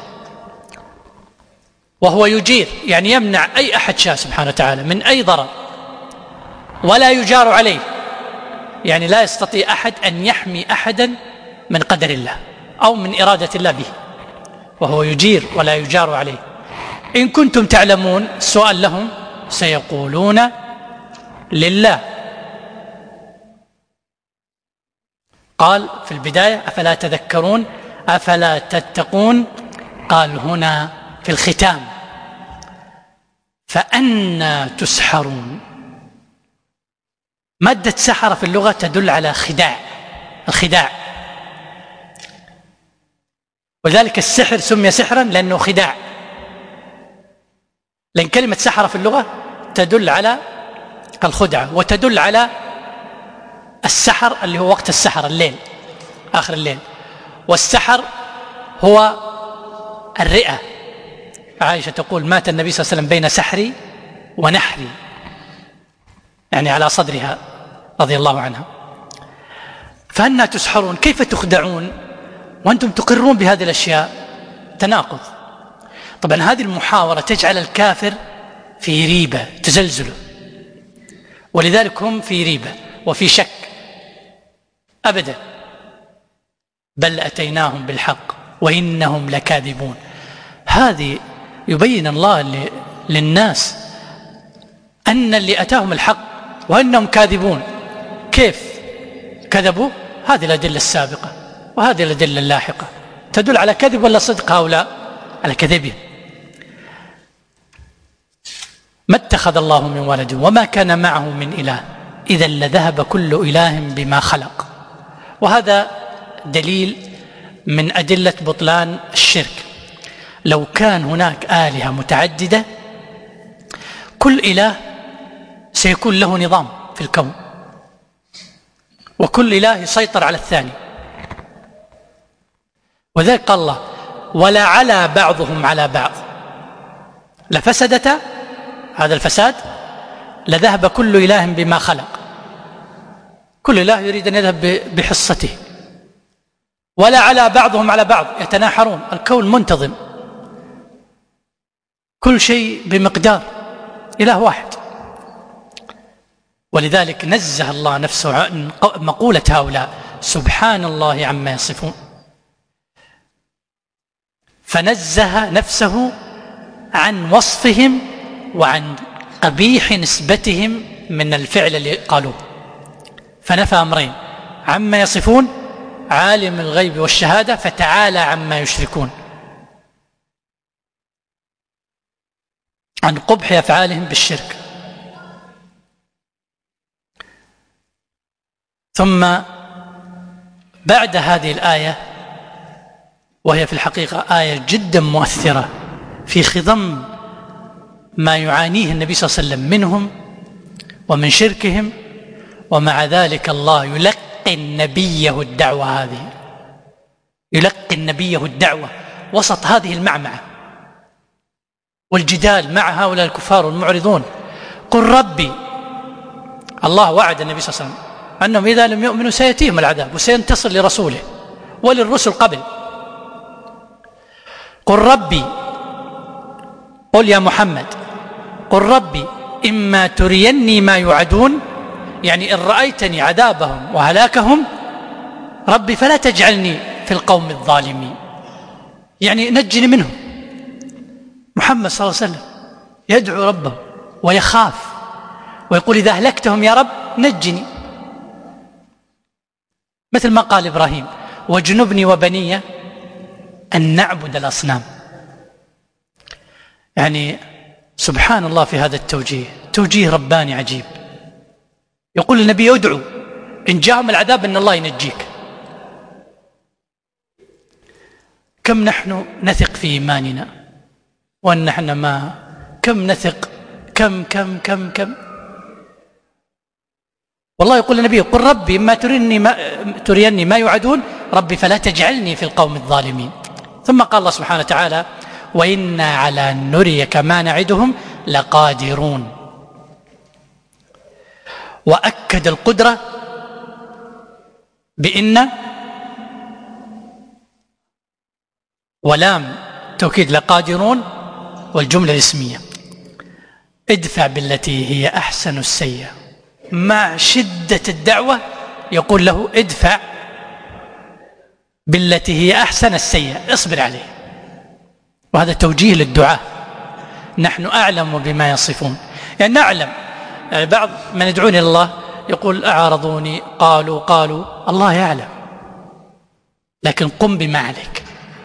وهو يجير يعني يمنع أي أحد شاء سبحانه وتعالى من أي ضرر، ولا يجار عليه، يعني لا يستطيع أحد أن يحمي أحدا من قدر الله أو من إرادة الله به، وهو يجير ولا يجار عليه. إن كنتم تعلمون، السؤال لهم، سيقولون لله. قال في البداية أفلا تذكرون أفلا تتقون، قال هنا في الختام فأنى تسحرون. مادة سحر في اللغة تدل على خداع، الخداع، ولذلك السحر سمي سحرا لأنه خداع، لأن كلمة سحر في اللغة تدل على الخدعة وتدل على السحر اللي هو وقت السحر، الليل، آخر الليل. والسحر هو الرئة. عائشة تقول مات النبي صلى الله عليه وسلم بين سحري ونحري، يعني على صدرها رضي الله عنها. فأنى تسحرون، كيف تخدعون وأنتم تقرون بهذه الأشياء؟ تناقض. طبعا هذه المحاورة تجعل الكافر في ريبة تزلزله، ولذلك هم في ريبة وفي شك أبدا. بل أتيناهم بالحق وإنهم لكاذبون. هذه يبين الله للناس أن اللي أتاهم الحق وأنهم كاذبون. كيف كذبوا؟ هذه الأدلة السابقة وهذه الأدلة اللاحقة تدل على كذب ولا صدق هؤلاء؟ على كذبهم. ما اتخذ الله من ولد وما كان معه من إله إذا لذهب كل إله بما خلق. وهذا دليل من أدلة بطلان الشرك. لو كان هناك آلهة متعددة كل إله سيكون له نظام في الكون، وكل إله يسيطر على الثاني. وذلك قال الله ولا على بعضهم على بعض لفسدتا، هذا الفساد، لذهب كل إله بما خلق. كل إله يريد أن يذهب بحصته. ولا على بعضهم على بعض يتناحرون. الكون منتظم، كل شيء بمقدار، إله واحد. ولذلك نزه الله نفسه عن مقولة هؤلاء سبحان الله عما يصفون، فنزه نفسه عن وصفهم وعن قبيح نسبتهم من الفعل اللي قالوه، فنفى أمرين: عما يصفون عالم الغيب والشهادة، فتعالى عما يشركون، عن قبح أفعالهم بالشرك. ثم بعد هذه الآية، وهي في الحقيقة آية جدا مؤثرة في خضم ما يعانيه النبي صلى الله عليه وسلم منهم ومن شركهم، ومع ذلك الله يلقن نبيه الدعوة هذه، يلقن نبيه الدعوة وسط هذه المعمعة والجدال مع هؤلاء الكفار المعرضون. قل ربي، الله وعد النبي صلى الله عليه وسلم أنهم إذا لم يؤمنوا سيأتيهم العذاب وسينتصر لرسوله وللرسل قبل. قل ربي، قل يا محمد، قل ربي إما تريني ما يوعدون، يعني إن رأيتني عذابهم وهلاكهم ربي فلا تجعلني في القوم الظالمين، يعني نجني منهم. محمد صلى الله عليه وسلم يدعو ربه ويخاف ويقول إذا أهلكتهم يا رب نجني، مثل ما قال إبراهيم: واجنبني وبني أن نعبد الأصنام. يعني سبحان الله في هذا التوجيه، توجيه رباني عجيب. يقول النبي: ادعو إن جاءهم العذاب أن الله ينجيك. كم نحن نثق في إيماننا، وأن نحن ما كم نثق، كم كم كم كم والله يقول النبي: قل ربي إما تريني ما, تريني ما يوعدون ربي فلا تجعلني في القوم الظالمين. ثم قال الله سبحانه وتعالى: وإنا على أن نريك ما نعدهم لقادرون. وأكد القدرة بإن ولام توكيد لقادرون والجملة الاسمية. ادفع بالتي هي أحسن السيئة، مع شدة الدعوة يقول له: ادفع بالتي هي أحسن السيئة، اصبر عليه. وهذا توجيه للدعاء. نحن أعلم بما يصفون، يعني نعلم. يعني بعض من يدعون إلى الله يقول: أعارضوني، قالوا قالوا الله يعلم، لكن قم بما عليك.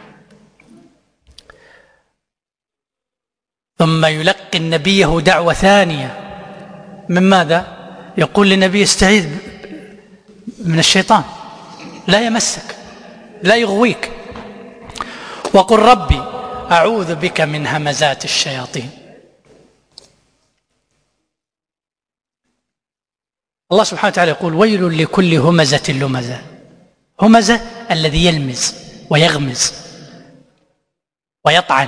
ثم يلقي نبيه دعوة ثانية من ماذا؟ يقول للنبي: استعيذ من الشيطان لا يمسك لا يغويك. وقل ربي أعوذ بك من همزات الشياطين. الله سبحانه وتعالى يقول: ويل لكل همزة لمزة. همزة الذي يلمز ويغمز ويطعن،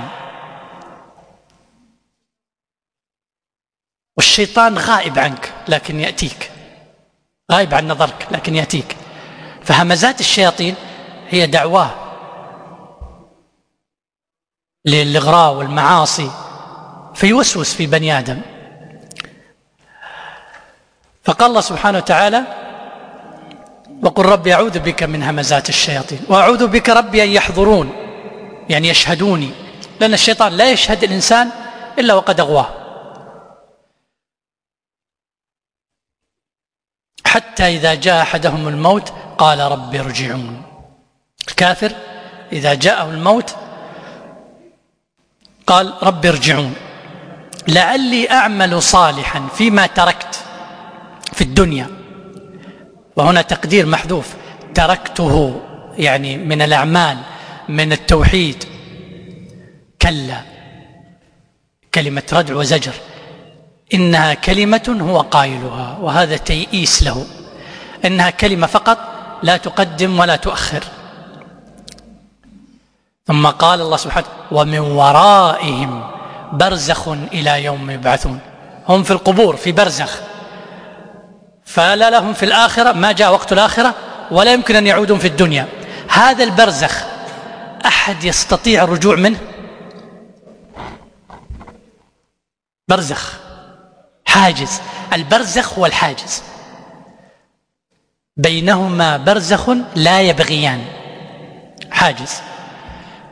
والشيطان غائب عنك لكن يأتيك، غائب عن نظرك لكن يأتيك. فهمزات الشياطين هي دعواه للإغراء والمعاصي، فيوسوس في بني آدم. فقال الله سبحانه وتعالى: وقل ربي أعوذ بك من همزات الشياطين وأعوذ بك ربي أن يحضرون، يعني يشهدوني، لأن الشيطان لا يشهد الإنسان إلا وقد أغواه. حتى إذا جاء أحدهم الموت قال رب ارجعون. الكافر إذا جاءه الموت قال رب ارجعون لعلي أعمل صالحا فيما تركت في الدنيا. وهنا تقدير محذوف، تركته يعني من الأعمال من التوحيد. كلا، كلمة ردع وزجر، إنها كلمة هو قائلها، وهذا تيئيس له، إنها كلمة فقط لا تقدم ولا تؤخر. ثم قال الله سبحانه: ومن ورائهم برزخ إلى يوم يبعثون. هم في القبور في برزخ، فلا لهم في الآخرة، ما جاء وقت الآخرة ولا يمكن أن يعودون في الدنيا. هذا البرزخ أحد يستطيع الرجوع منه؟ برزخ حاجز، البرزخ هو الحاجز، بينهما برزخ لا يبغيان، حاجز.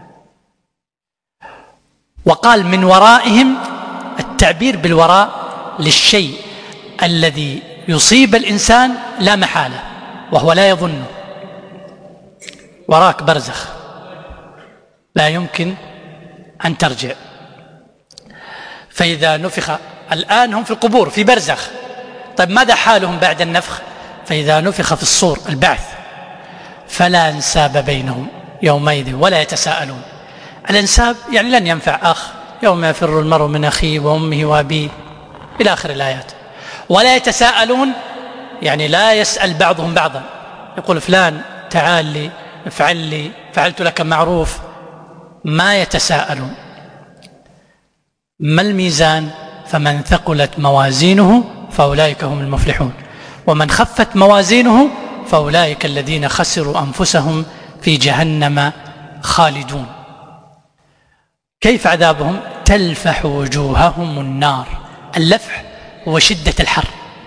وقال من ورائهم، التعبير بالوراء للشيء الذي يصيب الإنسان لا محالة وهو لا يظنه. وراك برزخ لا يمكن أن ترجع. فإذا نفخ، الآن هم في القبور في برزخ، طيب ماذا حالهم بعد النفخ؟ فإذا نفخ في الصور البعث فلا انساب بينهم يومئذ ولا يتساءلون. الانساب يعني لن ينفع أخ، يوم يفر المرء من أخيه وأمه وأبيه إلى آخر الآيات. ولا يتساءلون يعني لا يسأل بعضهم بعضا، يقول فلان تعال لي افعل لي فعلت لك معروف، ما يتساءلون. ما الميزان؟ فمن ثقلت موازينه فأولئك هم المفلحون، ومن خفت موازينه فأولئك الذين خسروا أنفسهم في جهنم خالدون. كيف عذابهم؟ تلفح وجوههم النار. اللفح هو شدة الحر،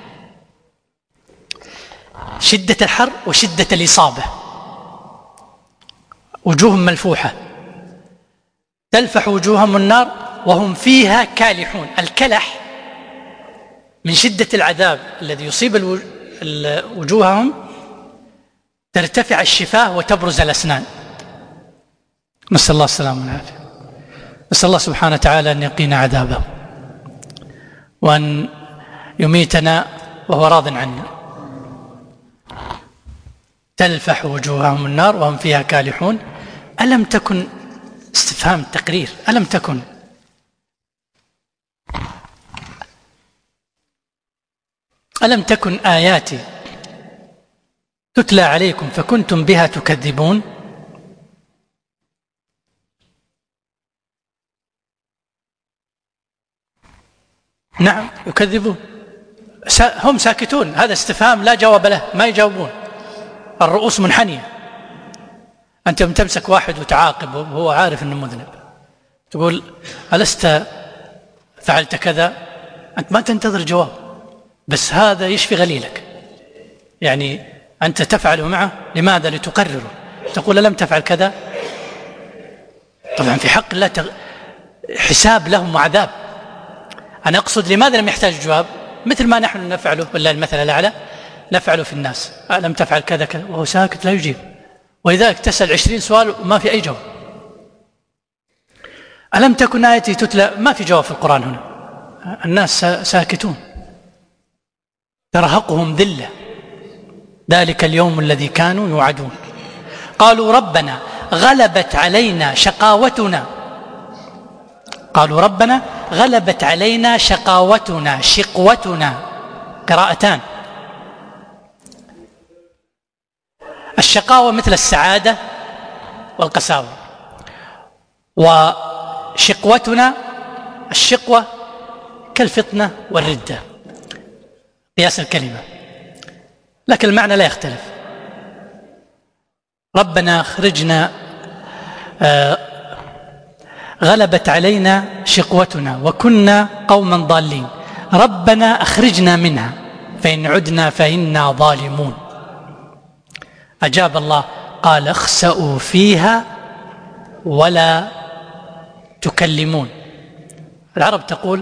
شدة الحر وشدة الإصابة، وجوههم ملفوحة. تلفح وجوههم النار وهم فيها كالحون. الكلح من شدة العذاب الذي يصيب وجوههم، ترتفع الشفاه وتبرز الأسنان، نسأل الله السلامة والعافية. نسأل الله سبحانه وتعالى أن يقينا عذابه وأن يميتنا وهو راض عنا. تلفح وجوههم النار وهم فيها كالحون. ألم تكن، استفهام تقرير، ألم تكن ألم تكن آياتي تتلى عليكم فكنتم بها تكذبون؟ نعم يكذبون، هم ساكتون. هذا استفهام لا جواب له، ما يجاوبون، الرؤوس منحنية. أنت تمسك واحد وتعاقب وهو عارف أنه مذنب، تقول ألست فعلت كذا؟ أنت ما تنتظر جواب، بس هذا يشفي غليلك. يعني أنت تفعل معه لماذا؟ لتقرره. تقول لم تفعل كذا، طبعا في حق الله تغ... حساب لهم وعذاب. أنا أقصد لماذا لم يحتاج جواب؟ مثل ما نحن نفعله بالله المثل الأعلى، نفعله في الناس، لم تفعل كذا كذا، وهو ساكت لا يجيب، ولذلك تسأل عشرين سؤال وما في أي جواب. ألم تكن آيتي تتلى؟ ما في جواب في القرآن هنا. الناس ساكتون، ترهقهم ذلة، ذلك اليوم الذي كانوا يوعدون. قالوا ربنا غلبت علينا شقاوتنا، قالوا ربنا غلبت علينا شقاوتنا شقوتنا، قراءتان. الشقاوة مثل السعادة والقساوة، وشقوتنا الشقوة كالفطنة والردة، قياس الكلمة، لكن المعنى لا يختلف. ربنا اخرجنا، آه غلبت علينا شقوتنا وكنا قوما ضالين، ربنا أخرجنا منها فإن عدنا فإنا ظالمون. أجاب الله قال اخسأوا فيها ولا تكلمون. العرب تقول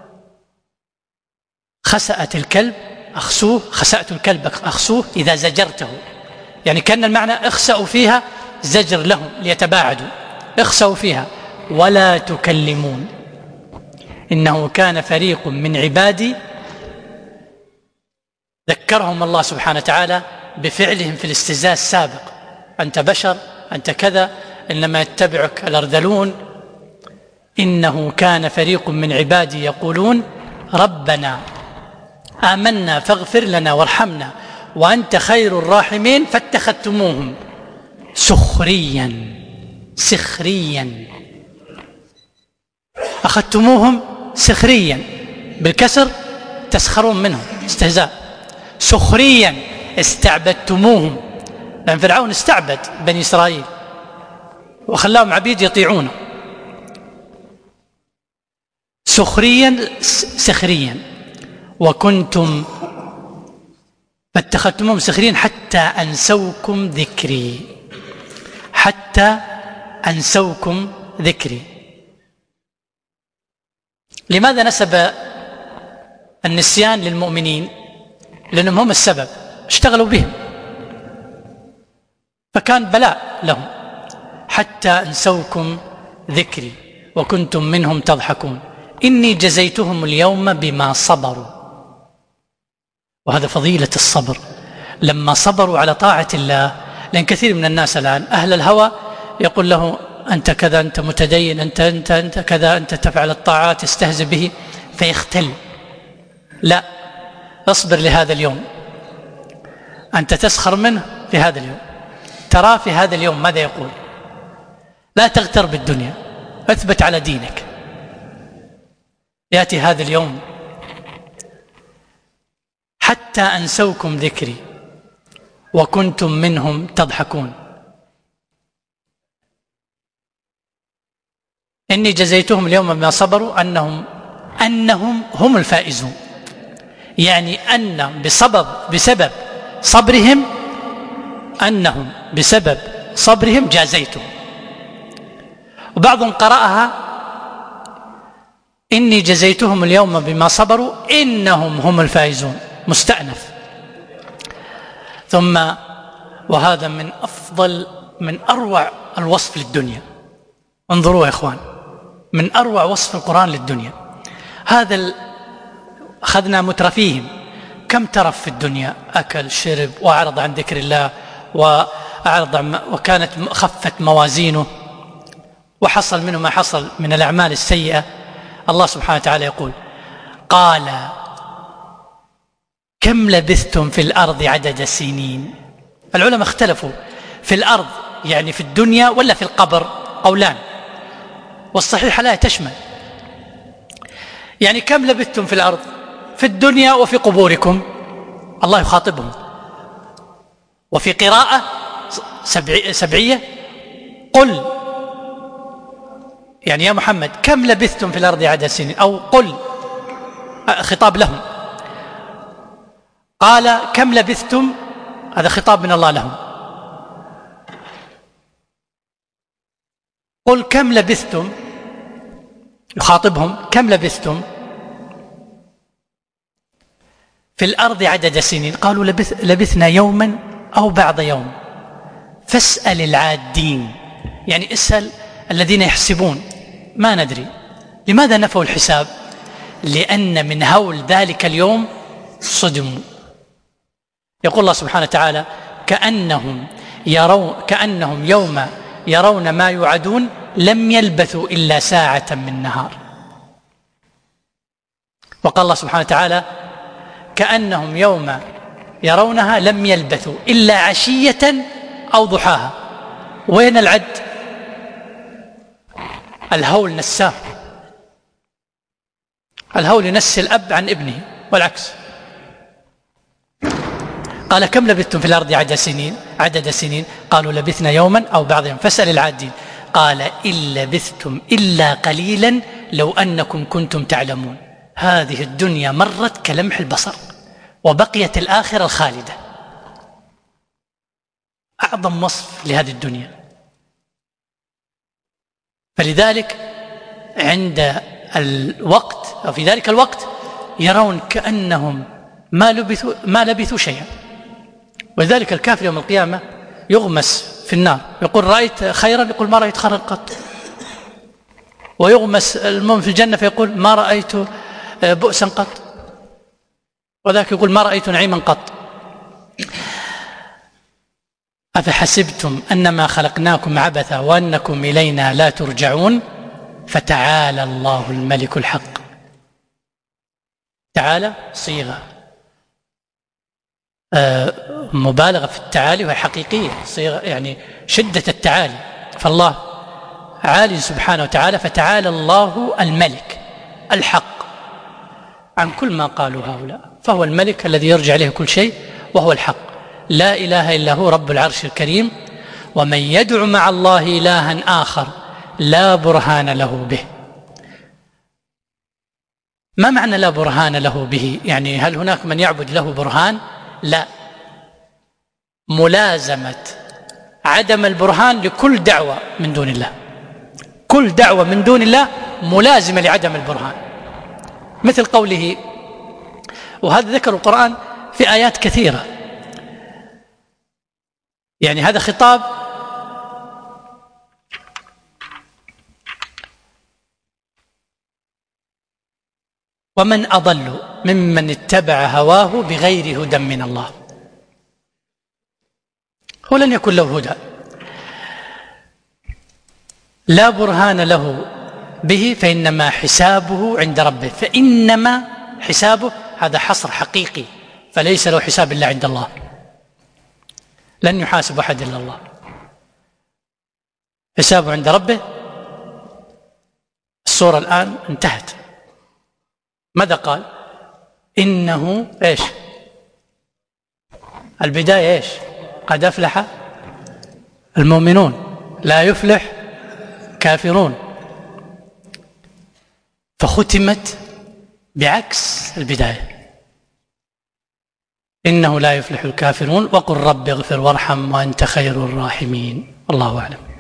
خسأت الكلب أخسوه، خسأت الكلب أخسوه إذا زجرته، يعني كان المعنى اخسأوا فيها زجر لهم ليتباعدوا، اخسأوا فيها ولا تكلمون إنه كان فريق من عبادي، ذكرهم الله سبحانه وتعالى بفعلهم في الاستهزاء السابق، أنت بشر، أنت كذا، إنما يتبعك الأرذلون. إنه كان فريق من عبادي يقولون ربنا آمنا فاغفر لنا وارحمنا وأنت خير الراحمين فاتخذتموهم سخريا سخريا، أخذتموهم سخريا بالكسر، تسخرون منهم استهزاء، سخريا استعبدتموهم، لأن فرعون استعبد بني إسرائيل وخلاهم عبيد يطيعونه، سخريا سخريا وكنتم فاتخذتموهم سخريا حتى أنسوكم ذكري، حتى أنسوكم ذكري. لماذا نسب النسيان للمؤمنين لأنهم هم السبب، اشتغلوا بهم، فكان بلاء لهم. حتى أنسوكم ذكري وكنتم منهم تضحكون إني جزيتهم اليوم بما صبروا. وهذا فضيلة الصبر، لما صبروا على طاعة الله. لأن كثير من الناس الآن أهل الهوى يقول له أنت كذا، أنت متدين، أنت أنت أنت كذا، أنت تفعل الطاعات، يستهزئ به فيختل. لا، اصبر لهذا اليوم، أنت تسخر منه في هذا اليوم، ترى في هذا اليوم ماذا يقول. لا تغتر بالدنيا، اثبت على دينك. يأتي هذا اليوم حتى أنسوكم ذكري وكنتم منهم تضحكون إني جزيتهم اليوم بما صبروا أنهم أنهم هم الفائزون. يعني أن بسبب بسبب صبرهم أنهم بسبب صبرهم جازيتهم. وبعضهم قرأها إني جزيتهم اليوم بما صبروا إنهم هم الفائزون، مستأنف. ثم وهذا من أفضل من أروع الوصف للدنيا. انظروا يا إخوان، من أروع وصف القرآن للدنيا هذا ال... أخذنا مترفيهم، كم ترف في الدنيا، أكل شرب وأعرض عن ذكر الله وأعرض عن... وكانت خفت موازينه وحصل منه ما حصل من الأعمال السيئة. الله سبحانه وتعالى يقول قال كم لبثتم في الأرض عدد السنين. العلماء اختلفوا في الأرض يعني في الدنيا ولا في القبر، قولان، والصحيح لا تشمل. يعني كم لبثتم في الأرض في الدنيا وفي قبوركم، الله يخاطبهم. وفي قراءة سبعي سبعية قل يعني يا محمد كم لبثتم في الأرض عدد سنين، أو قل خطاب لهم. قال كم لبثتم، هذا خطاب من الله لهم. قل كم لبثتم، يخاطبهم كم لبثتم في الأرض عدد سنين. قالوا لبث لبثنا يوما أو بعض يوم فاسأل العادين. يعني اسأل الذين يحسبون، ما ندري. لماذا نفوا الحساب؟ لأن من هول ذلك اليوم صدموا. يقول الله سبحانه وتعالى كأنهم يرون كأنهم يوم يرون ما يوعدون لم يلبثوا إلا ساعة من نهار. وقال الله سبحانه وتعالى كأنهم يوم يرونها لم يلبثوا إلا عشية أو ضحاها. وين العد؟ الهول نساه، الهول ينسي الأب عن ابنه والعكس. قال كم لبثتم في الأرض عدد سنين عدد سنين قالوا لبثنا يوما أو بعض يوم فاسأل العادين. قال إن لبثتم إلا قليلا لو أنكم كنتم تعلمون. هذه الدنيا مرت كلمح البصر وبقيت الآخرة الخالدة. أعظم وصف لهذه الدنيا. فلذلك عند الوقت أو في ذلك الوقت يرون كأنهم ما لبثوا ما لبثوا شيئا. ولذلك الكافر يوم القيامة يغمس في النار يقول رأيت خيرا، يقول ما رأيت خيرا قط. ويغمس المؤمن في الجنة فيقول ما رأيت بؤسا قط، وذاك يقول ما رأيت نعيما قط. أفحسبتم أنما خلقناكم عبثا وأنكم إلينا لا ترجعون فتعالى الله الملك الحق. تعالى صيغة آه مبالغة في التعالي وهي حقيقية، صيغة يعني شدة التعالي. فالله عالي سبحانه وتعالى، فتعالى الله الملك الحق عن كل ما قالوا هؤلاء، فهو الملك الذي يرجع إليه كل شيء وهو الحق. لا إله إلا هو رب العرش الكريم. ومن يدع مع الله إلها آخر لا برهان له به. ما معنى لا برهان له به؟ يعني هل هناك من يعبد له برهان؟ لا، ملازمة عدم البرهان لكل دعوة من دون الله. كل دعوة من دون الله ملازمة لعدم البرهان. مثل قوله وهذا ذكر القرآن في آيات كثيرة. يعني هذا خطاب ومن أضل ممن اتبع هواه بغير هدى من الله. هو لن يكون له هدى، لا برهان له به، فإنما حسابه عند ربه. فإنما حسابه هذا حصر حقيقي، فليس له حساب إلا عند الله، لن يحاسب أحد إلا الله. حسابه عند ربه. السورة الآن انتهت. ماذا قال؟ إنه إيش؟ البداية إيش؟ قد أفلح المؤمنون لا يفلح كافرون، فختمت بعكس البداية. إنه لا يفلح الكافرون وقل رب اغفر وارحم وأنت خير الراحمين. الله أعلم.